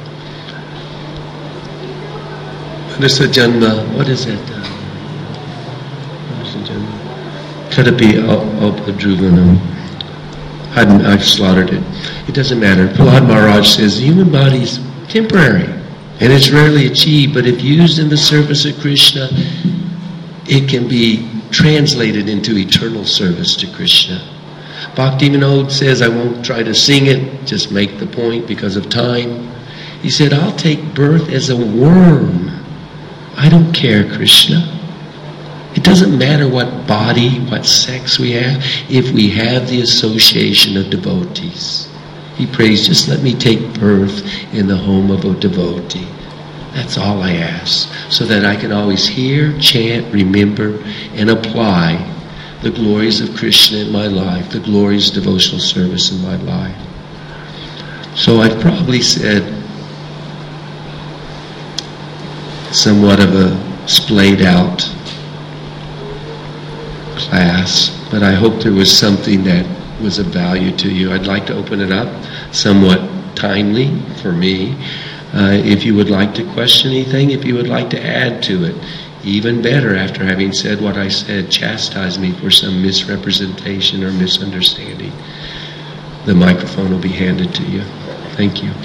Manasa Janma, what is that? Tadapi Alpadruvanam. I've slaughtered it. It doesn't matter. Prahlad Maharaj says the human body is temporary and it's rarely achieved, but if used in the service of Krishna, it can be translated into eternal service to Krishna. Bhakti Vinod says, I won't try to sing it, just make the point because of time. He said, I'll take birth as a worm. I don't care, Krishna. It doesn't matter what body, what sex we have, if we have the association of devotees. He prays, just let me take birth in the home of a devotee. That's all I ask, so that I can always hear, chant, remember, and apply the glories of Krishna in my life, the glories of devotional service in my life. So I've probably said somewhat of a splayed out class, but I hope there was something that was of value to you. I'd like to open it up somewhat timely for me. If you would like to question anything, if you would like to add to it, even better, after having said what I said, chastise me for some misrepresentation or misunderstanding. The microphone will be handed to you. Thank you.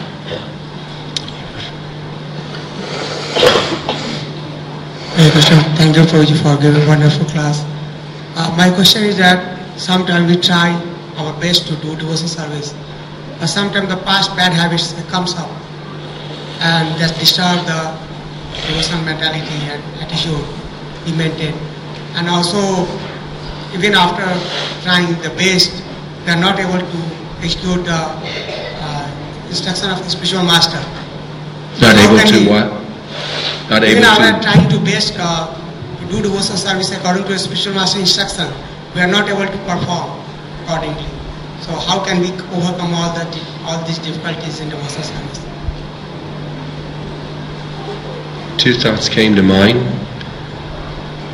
Hey Krishna, thank you for giving a wonderful class. My question is that sometimes we try our best to do devotional service, but sometimes the past bad habits comes up and that disturb the devotional mentality and attitude we maintain. And also, even after trying the best, we are not able to execute the instruction of the spiritual master. Not able to what? Not able to. Even after trying to best to do devotional service according to the spiritual master instruction, we are not able to perform accordingly. So how can we overcome all these difficulties in devotional service? Two thoughts came to mind.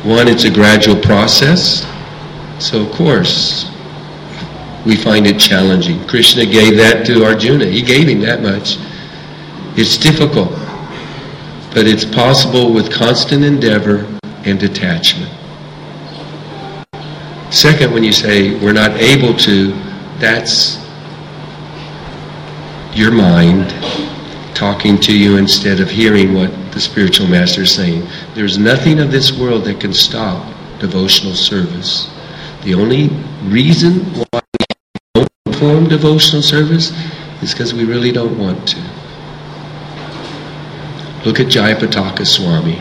One, it's a gradual process. So of course, we find it challenging. Krishna gave that to Arjuna. He gave him that much. It's difficult, but it's possible with constant endeavor and detachment. Second, when you say we're not able to, that's your mind talking to you instead of hearing what the spiritual master is saying. There's nothing of this world that can stop devotional service. The only reason why we don't perform devotional service is because we really don't want to. Look at Jayapataka Swami.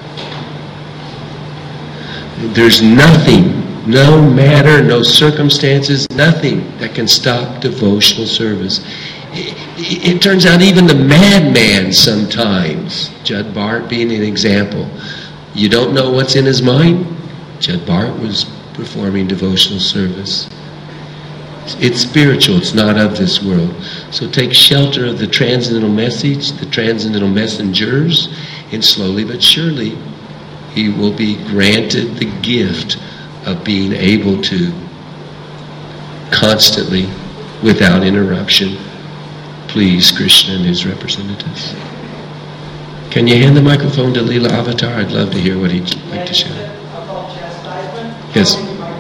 There's nothing, no matter, no circumstances, nothing that can stop devotional service. It turns out even the madman sometimes, Judd Bart being an example, you don't know what's in his mind? Judd Bart was performing devotional service. It's spiritual, it's not of this world. So take shelter of the transcendental message, the transcendental messengers, and slowly but surely he will be granted the gift of being able to constantly, without interruption, please Krishna and his representatives. Can you hand the microphone to Leela Avatar? I'd love to hear what he'd like to share. Yes.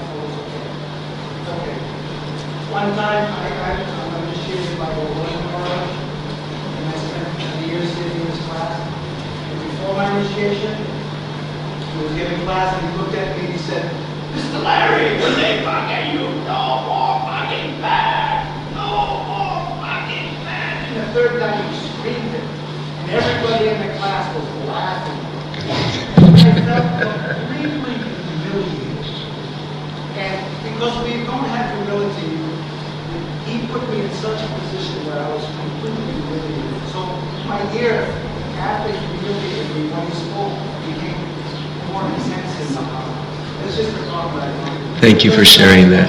One time I'm initiated by the William Maharaj, and I spent years sitting in his class. And before my initiation, he was giving class and he looked at me and he said, "Mr. Larry, when they fucking you, no more fucking back! No more fucking back!" And the third time he screamed it, and everybody in the class was laughing. I felt completely humiliated. And because we don't have humility, he put me in such a position where I was completely humiliated. So my ear, after he humiliated me, when he spoke, became more intense somehow. It's just a thought that I wanted. Thank you for sharing that.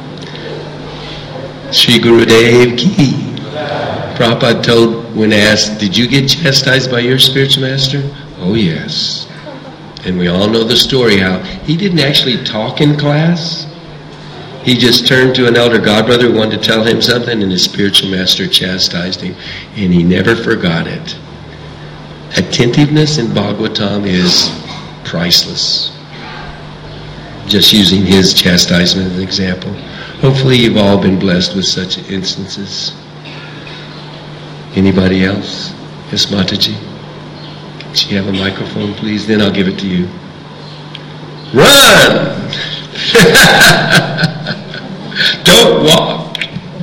Sri Gurudev Ki. Prabhupada told, when asked, did you get chastised by your spiritual master? Oh yes. And we all know the story how he didn't actually talk in class. He just turned to an elder godbrother who wanted to tell him something, and his spiritual master chastised him, and he never forgot it. Attentiveness in Bhagavatam is priceless. Just using his chastisement as an example. Hopefully you've all been blessed with such instances. Anybody else? Yes, Mataji? Can you have a microphone, please? Then I'll give it to you. Run! Don't walk.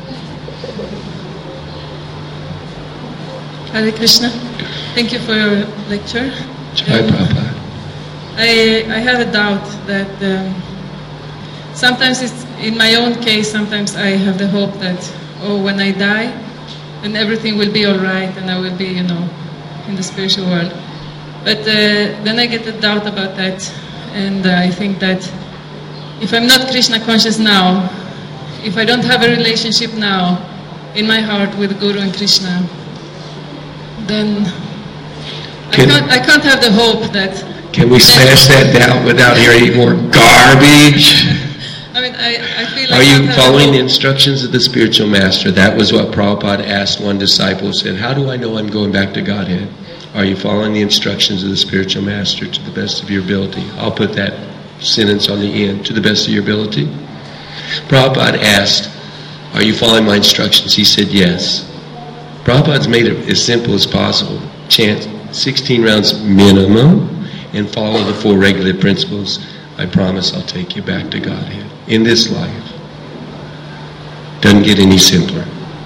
Hare Krishna. Thank you for your lecture. Jai Prabhupada. I have a doubt that sometimes it's, in my own case, sometimes I have the hope that, oh, when I die, then everything will be all right and I will be, in the spiritual world. But then I get a doubt about that, and I think that if I'm not Krishna conscious now, if I don't have a relationship now in my heart with Guru and Krishna, then I can't have the hope that... Can we smash that down without hearing more garbage? I mean, I feel like... Are you following the instructions of the spiritual master? That was what Prabhupada asked one disciple, said, how do I know I'm going back to Godhead? Are you following the instructions of the spiritual master to the best of your ability? I'll put that sentence on the end, to the best of your ability. Prabhupada asked, are you following my instructions? He said, yes. Prabhupada's made it as simple as possible. Chant 16 rounds minimum and follow the 4 regulative principles. I promise I'll take you back to Godhead in this life. Doesn't get any simpler.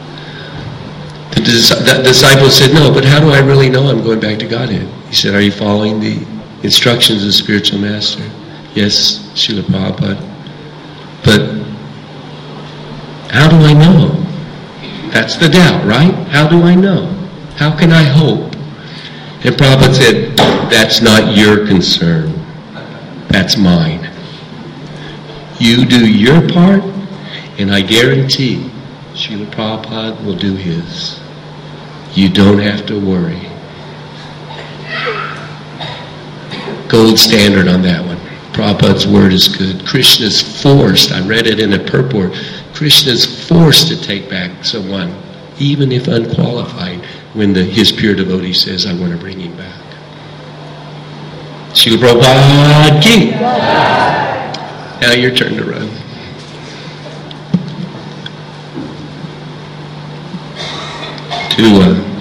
The disciple said, no, but how do I really know I'm going back to Godhead? He said, are you following the instructions of the spiritual master? Yes, Srila Prabhupada. But how do I know? That's the doubt, right? How do I know? How can I hope? And Prabhupada said, that's not your concern. That's mine. You do your part, and I guarantee Srila Prabhupada will do his. You don't have to worry. Gold standard on that one. Prabhupada's word is good. Krishna's forced, I read it in a purport, Krishna's forced to take back someone, even if unqualified, when his pure devotee says, I want to bring him back. Srila Prabhupada ki. Now your turn to run. To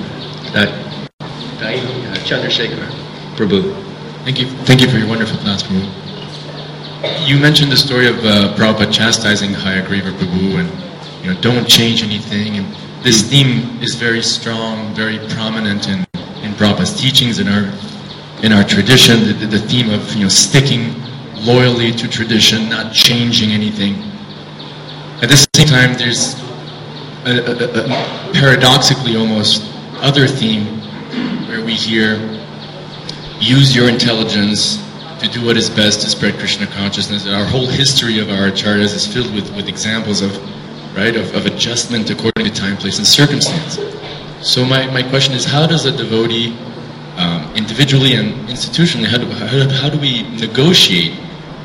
Chandrasekhar Prabhu. Thank you for your wonderful class, Prabhu. You mentioned the story of Prabhupada chastising Hayagriva Prabhu and don't change anything. And this theme is very strong, very prominent in Prabhupada's teachings, in our tradition. The theme of sticking loyally to tradition, not changing anything. At the same time, there's a paradoxically almost other theme where we hear, use your intelligence to do what is best to spread Krishna consciousness. Our whole history of our acharyas is filled with examples of adjustment according to time, place, and circumstance. So my question is, how does a devotee, individually and institutionally, how do we negotiate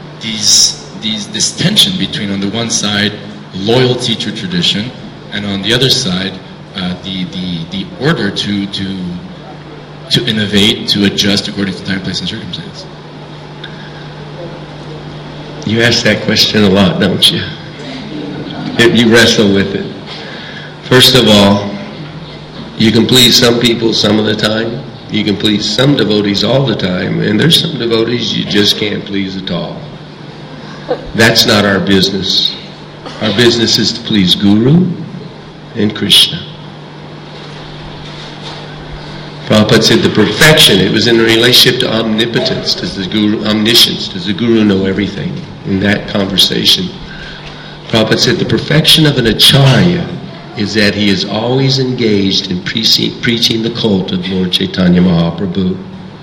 this tension between, on the one side, loyalty to tradition, and on the other side, the order to innovate, to adjust according to time, place, and circumstance? You ask that question a lot, don't you? You wrestle with it. First of all, you can please some people some of the time. You can please some devotees all the time. And there's some devotees you just can't please at all. That's not our business. Our business is to please Guru and Krishna. Prabhupada said the perfection, it was in relationship to omnipotence, does the Guru, omniscience, does the Guru know everything? In that conversation, Prabhupada said the perfection of an acharya is that he is always engaged in preaching the cult of Lord Chaitanya Mahaprabhu.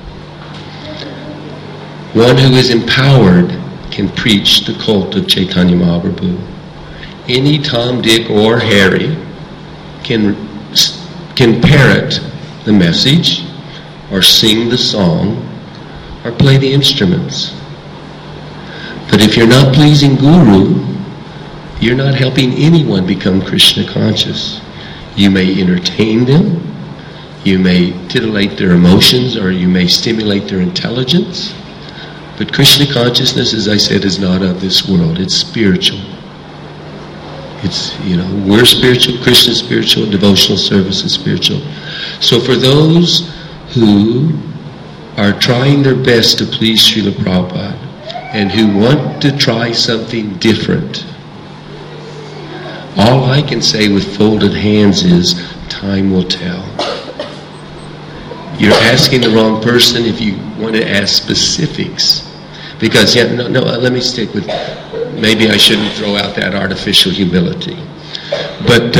One who is empowered can preach the cult of Chaitanya Mahaprabhu. Any Tom, Dick, or Harry can parrot the message, or sing the song, or play the instruments. But if you're not pleasing Guru, you're not helping anyone become Krishna conscious. You may entertain them, you may titillate their emotions, or you may stimulate their intelligence. But Krishna consciousness, as I said, is not of this world. It's spiritual. It's, we're spiritual, Krishna's spiritual, devotional service is spiritual. So for those who are trying their best to please Srila Prabhupada and who want to try something different, all I can say with folded hands is, time will tell. You're asking the wrong person if you want to ask specifics. Because, let me stick with, maybe I shouldn't throw out that artificial humility. But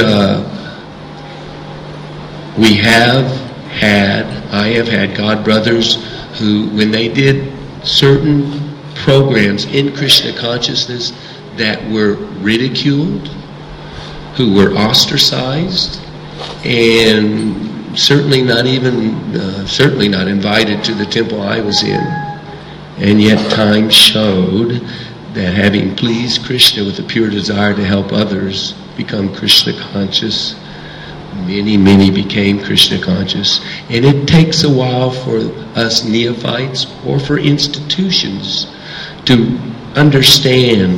I have had God brothers who, when they did certain programs in Krishna consciousness that were ridiculed, who were ostracized, and certainly not invited to the temple I was in. And yet time showed that having pleased Krishna with a pure desire to help others become Krishna conscious, many became Krishna conscious. And it takes a while for us neophytes or for institutions to understand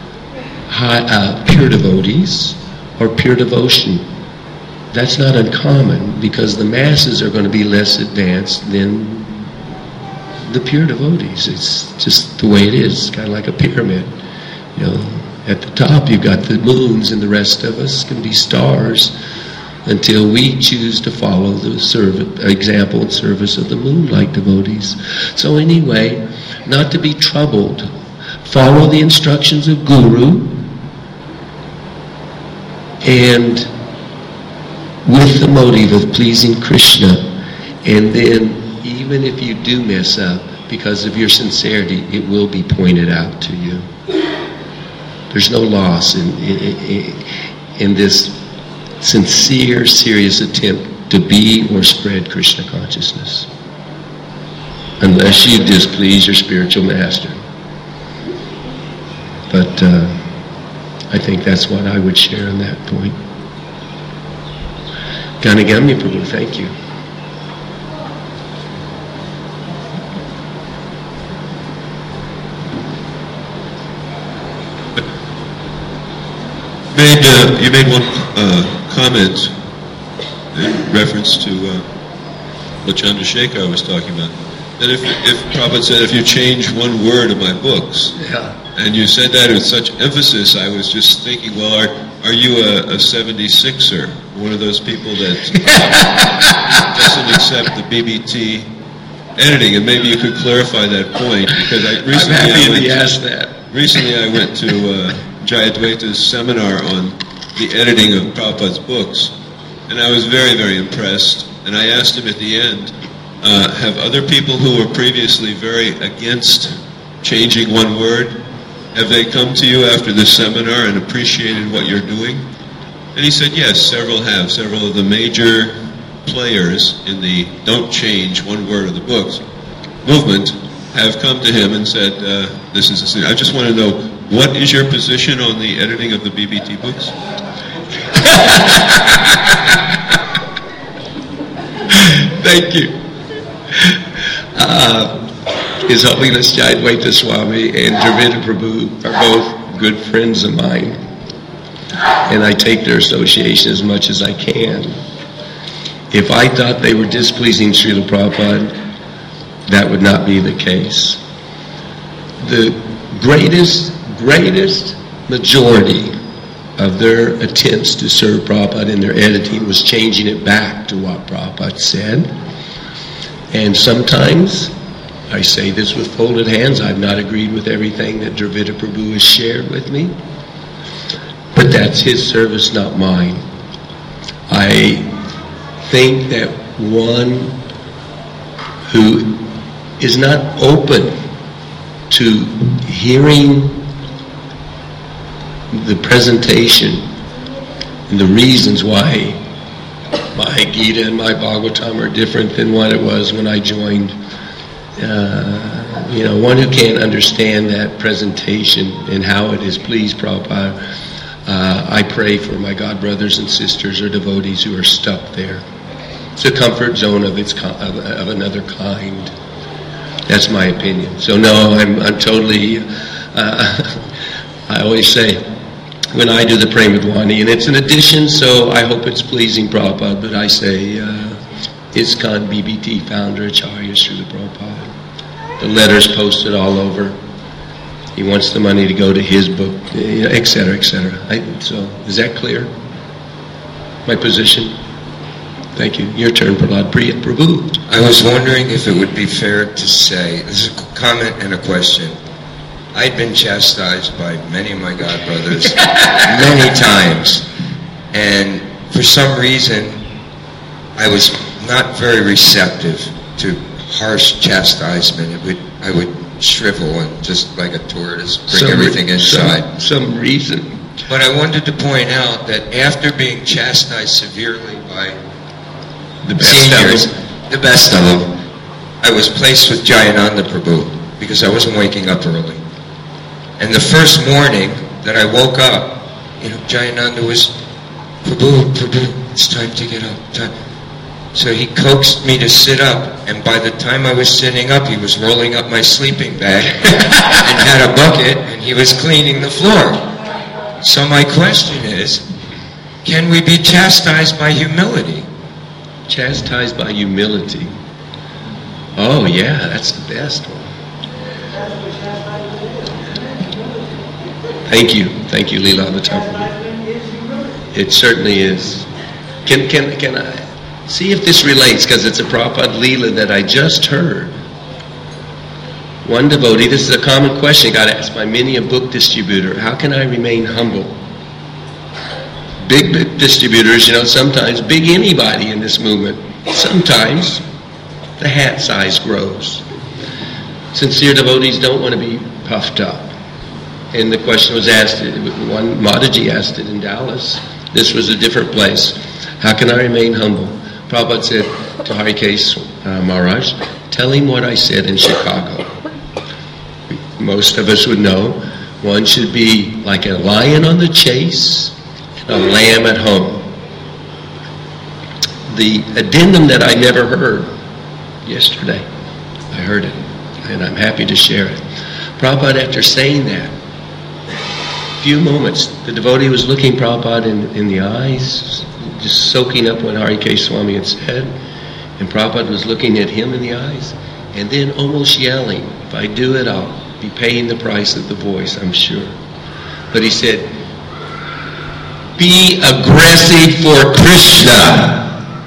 pure devotees or pure devotion. That's not uncommon, because the masses are going to be less advanced than the pure devotees. It's just the way it is. It's kind of like a pyramid. At the top you've got the moons, and the rest of us can be stars until we choose to follow the example and service of the moonlight devotees. So anyway, not to be troubled. Follow the instructions of Guru, and with the motive of pleasing Krishna, and then even if you do mess up, because of your sincerity, it will be pointed out to you. There's no loss in this sincere, serious attempt to be or spread Krishna consciousness, unless you displease your spiritual master. But I think that's what I would share on that point. Ganagami Prabhu, thank you. You made one comment in reference to what Chandrasekhar was talking about. That if Prabhupada said, if you change one word of my books, and you said that with such emphasis, I was just thinking, well, are you a 76er? One of those people that doesn't accept the BBT editing? And maybe you could clarify that point, because recently I went to Jayadvaita's seminar on the editing of Prabhupada's books, and I was very, very impressed. And I asked him at the end, have other people who were previously very against changing one word, have they come to you after the seminar and appreciated what you're doing? And he said, yes, several have. Several of the major players in the don't change one word of the books movement have come to him and said, this is a... I just want to know, what is your position on the editing of the BBT books? Thank you. His Holiness Jayadvaita Swami and Dravida Prabhu are both good friends of mine, and I take their association as much as I can. If I thought they were displeasing Srila Prabhupada, that would not be the case. The greatest majority of their attempts to serve Prabhupada in their editing was changing it back to what Prabhupada said. And sometimes, I say this with folded hands, I've not agreed with everything that Dravida Prabhu has shared with me. But that's his service, not mine. I think that one who is not open to hearing the presentation and the reasons why my Gita and my Bhagavatam are different than what it was when I joined. One who can't understand that presentation and how it has pleased Prabhupada, I pray for my God brothers and sisters or devotees who are stuck there. It's a comfort zone of another kind. That's my opinion. So no, I'm totally. I always say, when I do the Premadwani, and it's an addition, so I hope it's pleasing Prabhupada, but I say ISKCON BBT founder Acharya Srila Prabhupada. The letters posted all over. He wants the money to go to his book, etc., etc. So, is that clear? My position? Thank you. Your turn, Prahlad Priya Prabhu. I was wondering if it would be fair to say, this is a comment and a question. I'd been chastised by many of my godbrothers many times, and for some reason I was not very receptive to harsh chastisement. I would shrivel and just like a tortoise bring everything inside. Some reason. But I wanted to point out that after being chastised severely by the seniors, the best of them, I was placed with Jayananda Prabhu because I wasn't waking up early. And the first morning that I woke up, Jayananda was, Prabhu, it's time to get up. So he coaxed me to sit up, and by the time I was sitting up, he was rolling up my sleeping bag and had a bucket, and he was cleaning the floor. So my question is, can we be chastised by humility? Chastised by humility. Oh yeah, that's the best one. Thank you, Leela Avatar. It certainly is. Can I see if this relates, because it's a Prabhupada Leela that I just heard. One devotee, this is a common question got asked by many a book distributor. How can I remain humble? Big distributors, sometimes big anybody in this movement. Sometimes the hat size grows. Sincere devotees don't want to be puffed up. And the question was asked, one Mataji asked it in Dallas. This was a different place. How can I remain humble? Prabhupada said to Harikesh Maharaj, tell him what I said in Chicago. Most of us would know One should be like a lion on the chase and a lamb at home. The addendum that I never heard yesterday, I heard it, and I'm happy to share it. Prabhupada, after saying that, a few moments, the devotee was looking Prabhupada in the eyes, just soaking up what Hari K. Swami had said, and Prabhupada was looking at him in the eyes, and then almost yelling, if I do it, I'll be paying the price of the voice, I'm sure. But he said, be aggressive for Krishna.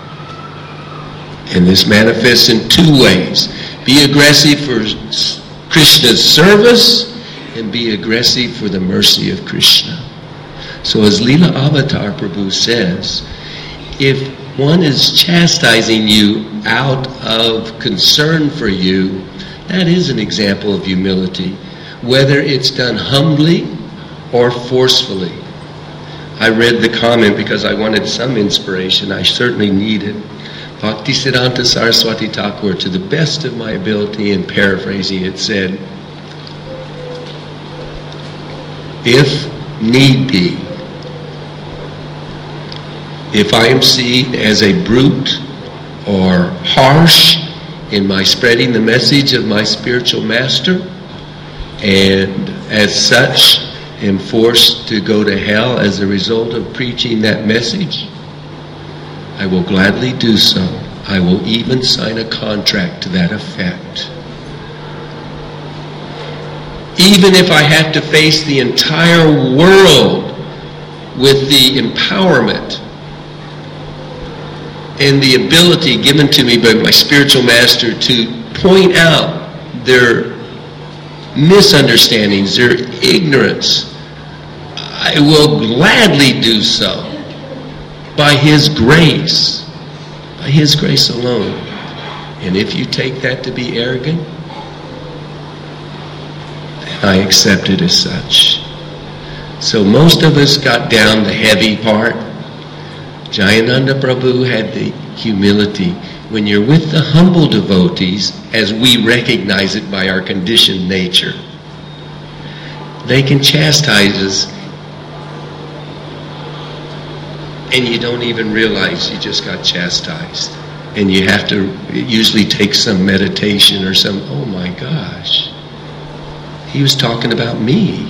And this manifests in two ways. Be aggressive for Krishna's service and be aggressive for the mercy of Krishna. So as Leela Avatar Prabhu says, if one is chastising you out of concern for you, that is an example of humility, whether it's done humbly or forcefully. I read the comment because I wanted some inspiration. I certainly needed. Bhaktisiddhanta Saraswati Thakur, to the best of my ability in paraphrasing it, said, if need be, if I am seen as a brute or harsh in my spreading the message of my spiritual master, and as such am forced to go to hell as a result of preaching that message, I will gladly do so. I will even sign a contract to that effect. Even if I have to face the entire world with the empowerment and the ability given to me by my spiritual master to point out their misunderstandings, their ignorance, I will gladly do so by His grace alone. And if you take that to be arrogant, then I accept it as such. So most of us got down the heavy part. Jayananda Prabhu had the humility. When you're with the humble devotees, as we recognize it by our conditioned nature, they can chastise us and you don't even realize you just got chastised. And you have to usually take some meditation or some, oh my gosh, he was talking about me.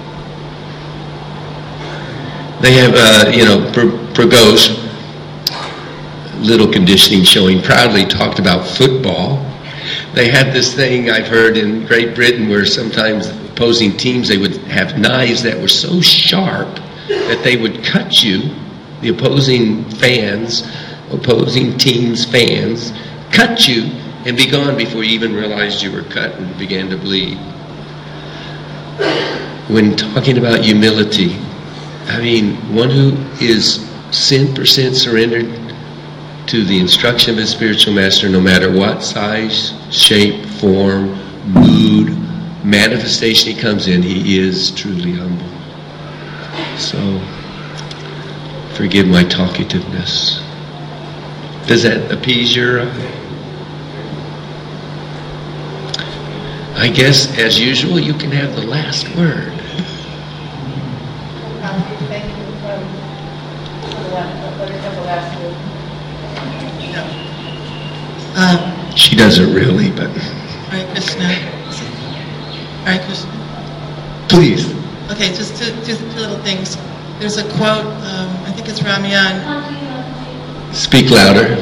They have, Pragosh, little conditioning showing, proudly talked about football. They had this thing I've heard in Great Britain where sometimes opposing teams, they would have knives that were so sharp that they would cut you, the opposing team's fans, cut you and be gone before you even realized you were cut and began to bleed. When talking about humility, I mean, one who is 100% surrendered to the instruction of his spiritual master, no matter what size, shape, form, mood, manifestation he comes in, he is truly humble. So, forgive my talkativeness. Does that appease your... I guess, as usual, you can have the last word. Thank you for the last word. She doesn't really, but... Hare Krishna. Hare Krishna. Please. Okay, just two little things. There's a quote, I think it's Ramyan. Speak louder.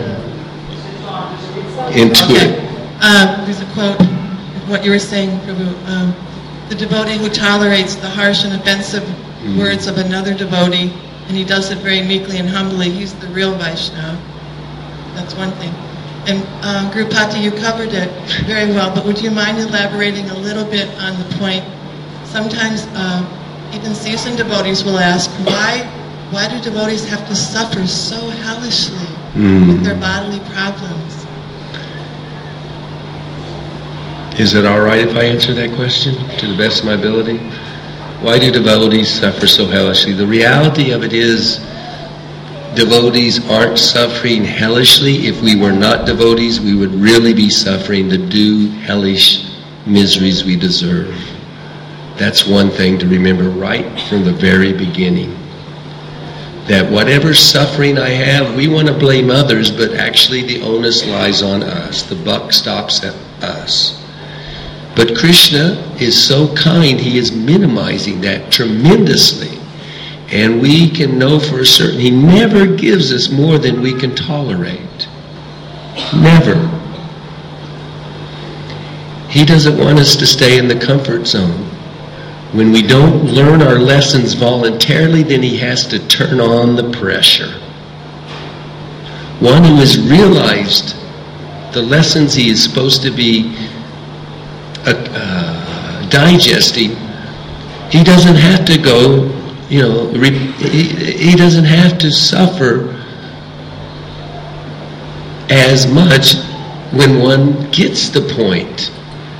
Into it. There's a quote, what you were saying, Prabhu. The devotee who tolerates the harsh and offensive words of another devotee, and he does it very meekly and humbly, he's the real Vaishnava. That's one thing. And Gurupati, you covered it very well, but would you mind elaborating a little bit on the point? Sometimes even seasoned devotees will ask, why do devotees have to suffer so hellishly with their bodily problems? Is it all right if I answer that question to the best of my ability? Why do devotees suffer so hellishly? The reality of it is, devotees aren't suffering hellishly. If we were not devotees, we would really be suffering the due hellish miseries we deserve. That's one thing to remember right from the very beginning. That whatever suffering I have, we want to blame others, but actually the onus lies on us. The buck stops at us. But Krishna is so kind, he is minimizing that tremendously. And we can know for certain he never gives us more than we can tolerate. Never. He doesn't want us to stay in the comfort zone. When we don't learn our lessons voluntarily, then he has to turn on the pressure. One who has realized the lessons he is supposed to be digesting, he doesn't have to go, he doesn't have to suffer as much when one gets the point.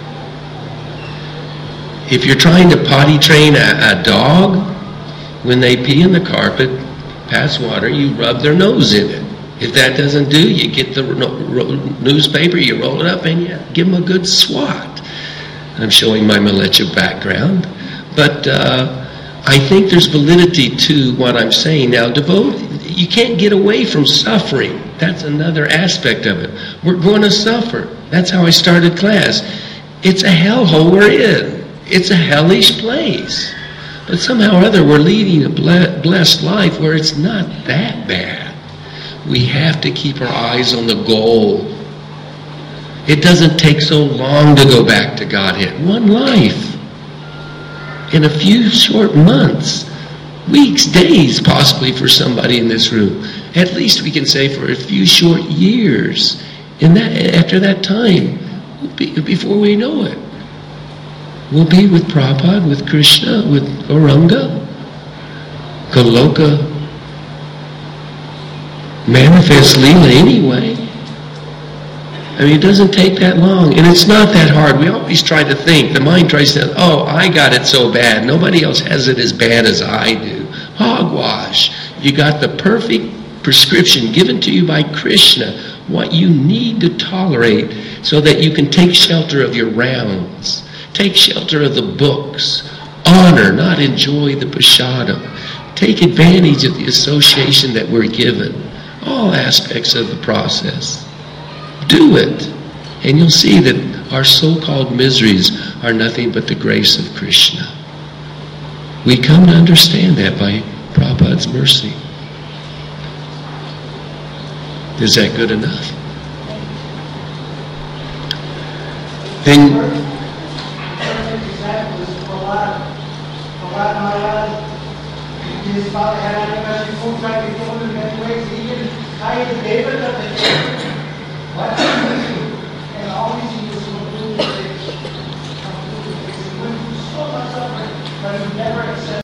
If you're trying to potty train a dog, when they pee in the carpet, pass water, you rub their nose in it. If that doesn't do, you get the newspaper, you roll it up, and you give them a good swat. I'm showing my militia background. But I think there's validity to what I'm saying. Now, you can't get away from suffering. That's another aspect of it. We're going to suffer. That's how I started class. It's a hellhole we're in. It's a hellish place. But somehow or other, we're leading a blessed life where it's not that bad. We have to keep our eyes on the goal. It doesn't take so long to go back to Godhead. One life. In a few short months. Weeks, days, possibly for somebody in this room. At least we can say for a few short years. And after that time, before we know it, we'll be with Prabhupada, with Krishna, with Gauranga, Goloka, manifest Leela anyway. I mean, it doesn't take that long, and it's not that hard. We always try to think. The mind tries to, I got it so bad. Nobody else has it as bad as I do. Hogwash. You got the perfect prescription given to you by Krishna, what you need to tolerate so that you can take shelter of your rounds. Take shelter of the books. Honor, not enjoy the prasadam. Take advantage of the association that we're given. All aspects of the process. Do it. And you'll see that our so-called miseries are nothing but the grace of Krishna. We come to understand that by Prabhupada's mercy. Is that good enough? Then his father had animals, food tried to kill him in many ways. He even hired David of the and all these years he went through so much suffering, but he never accepted.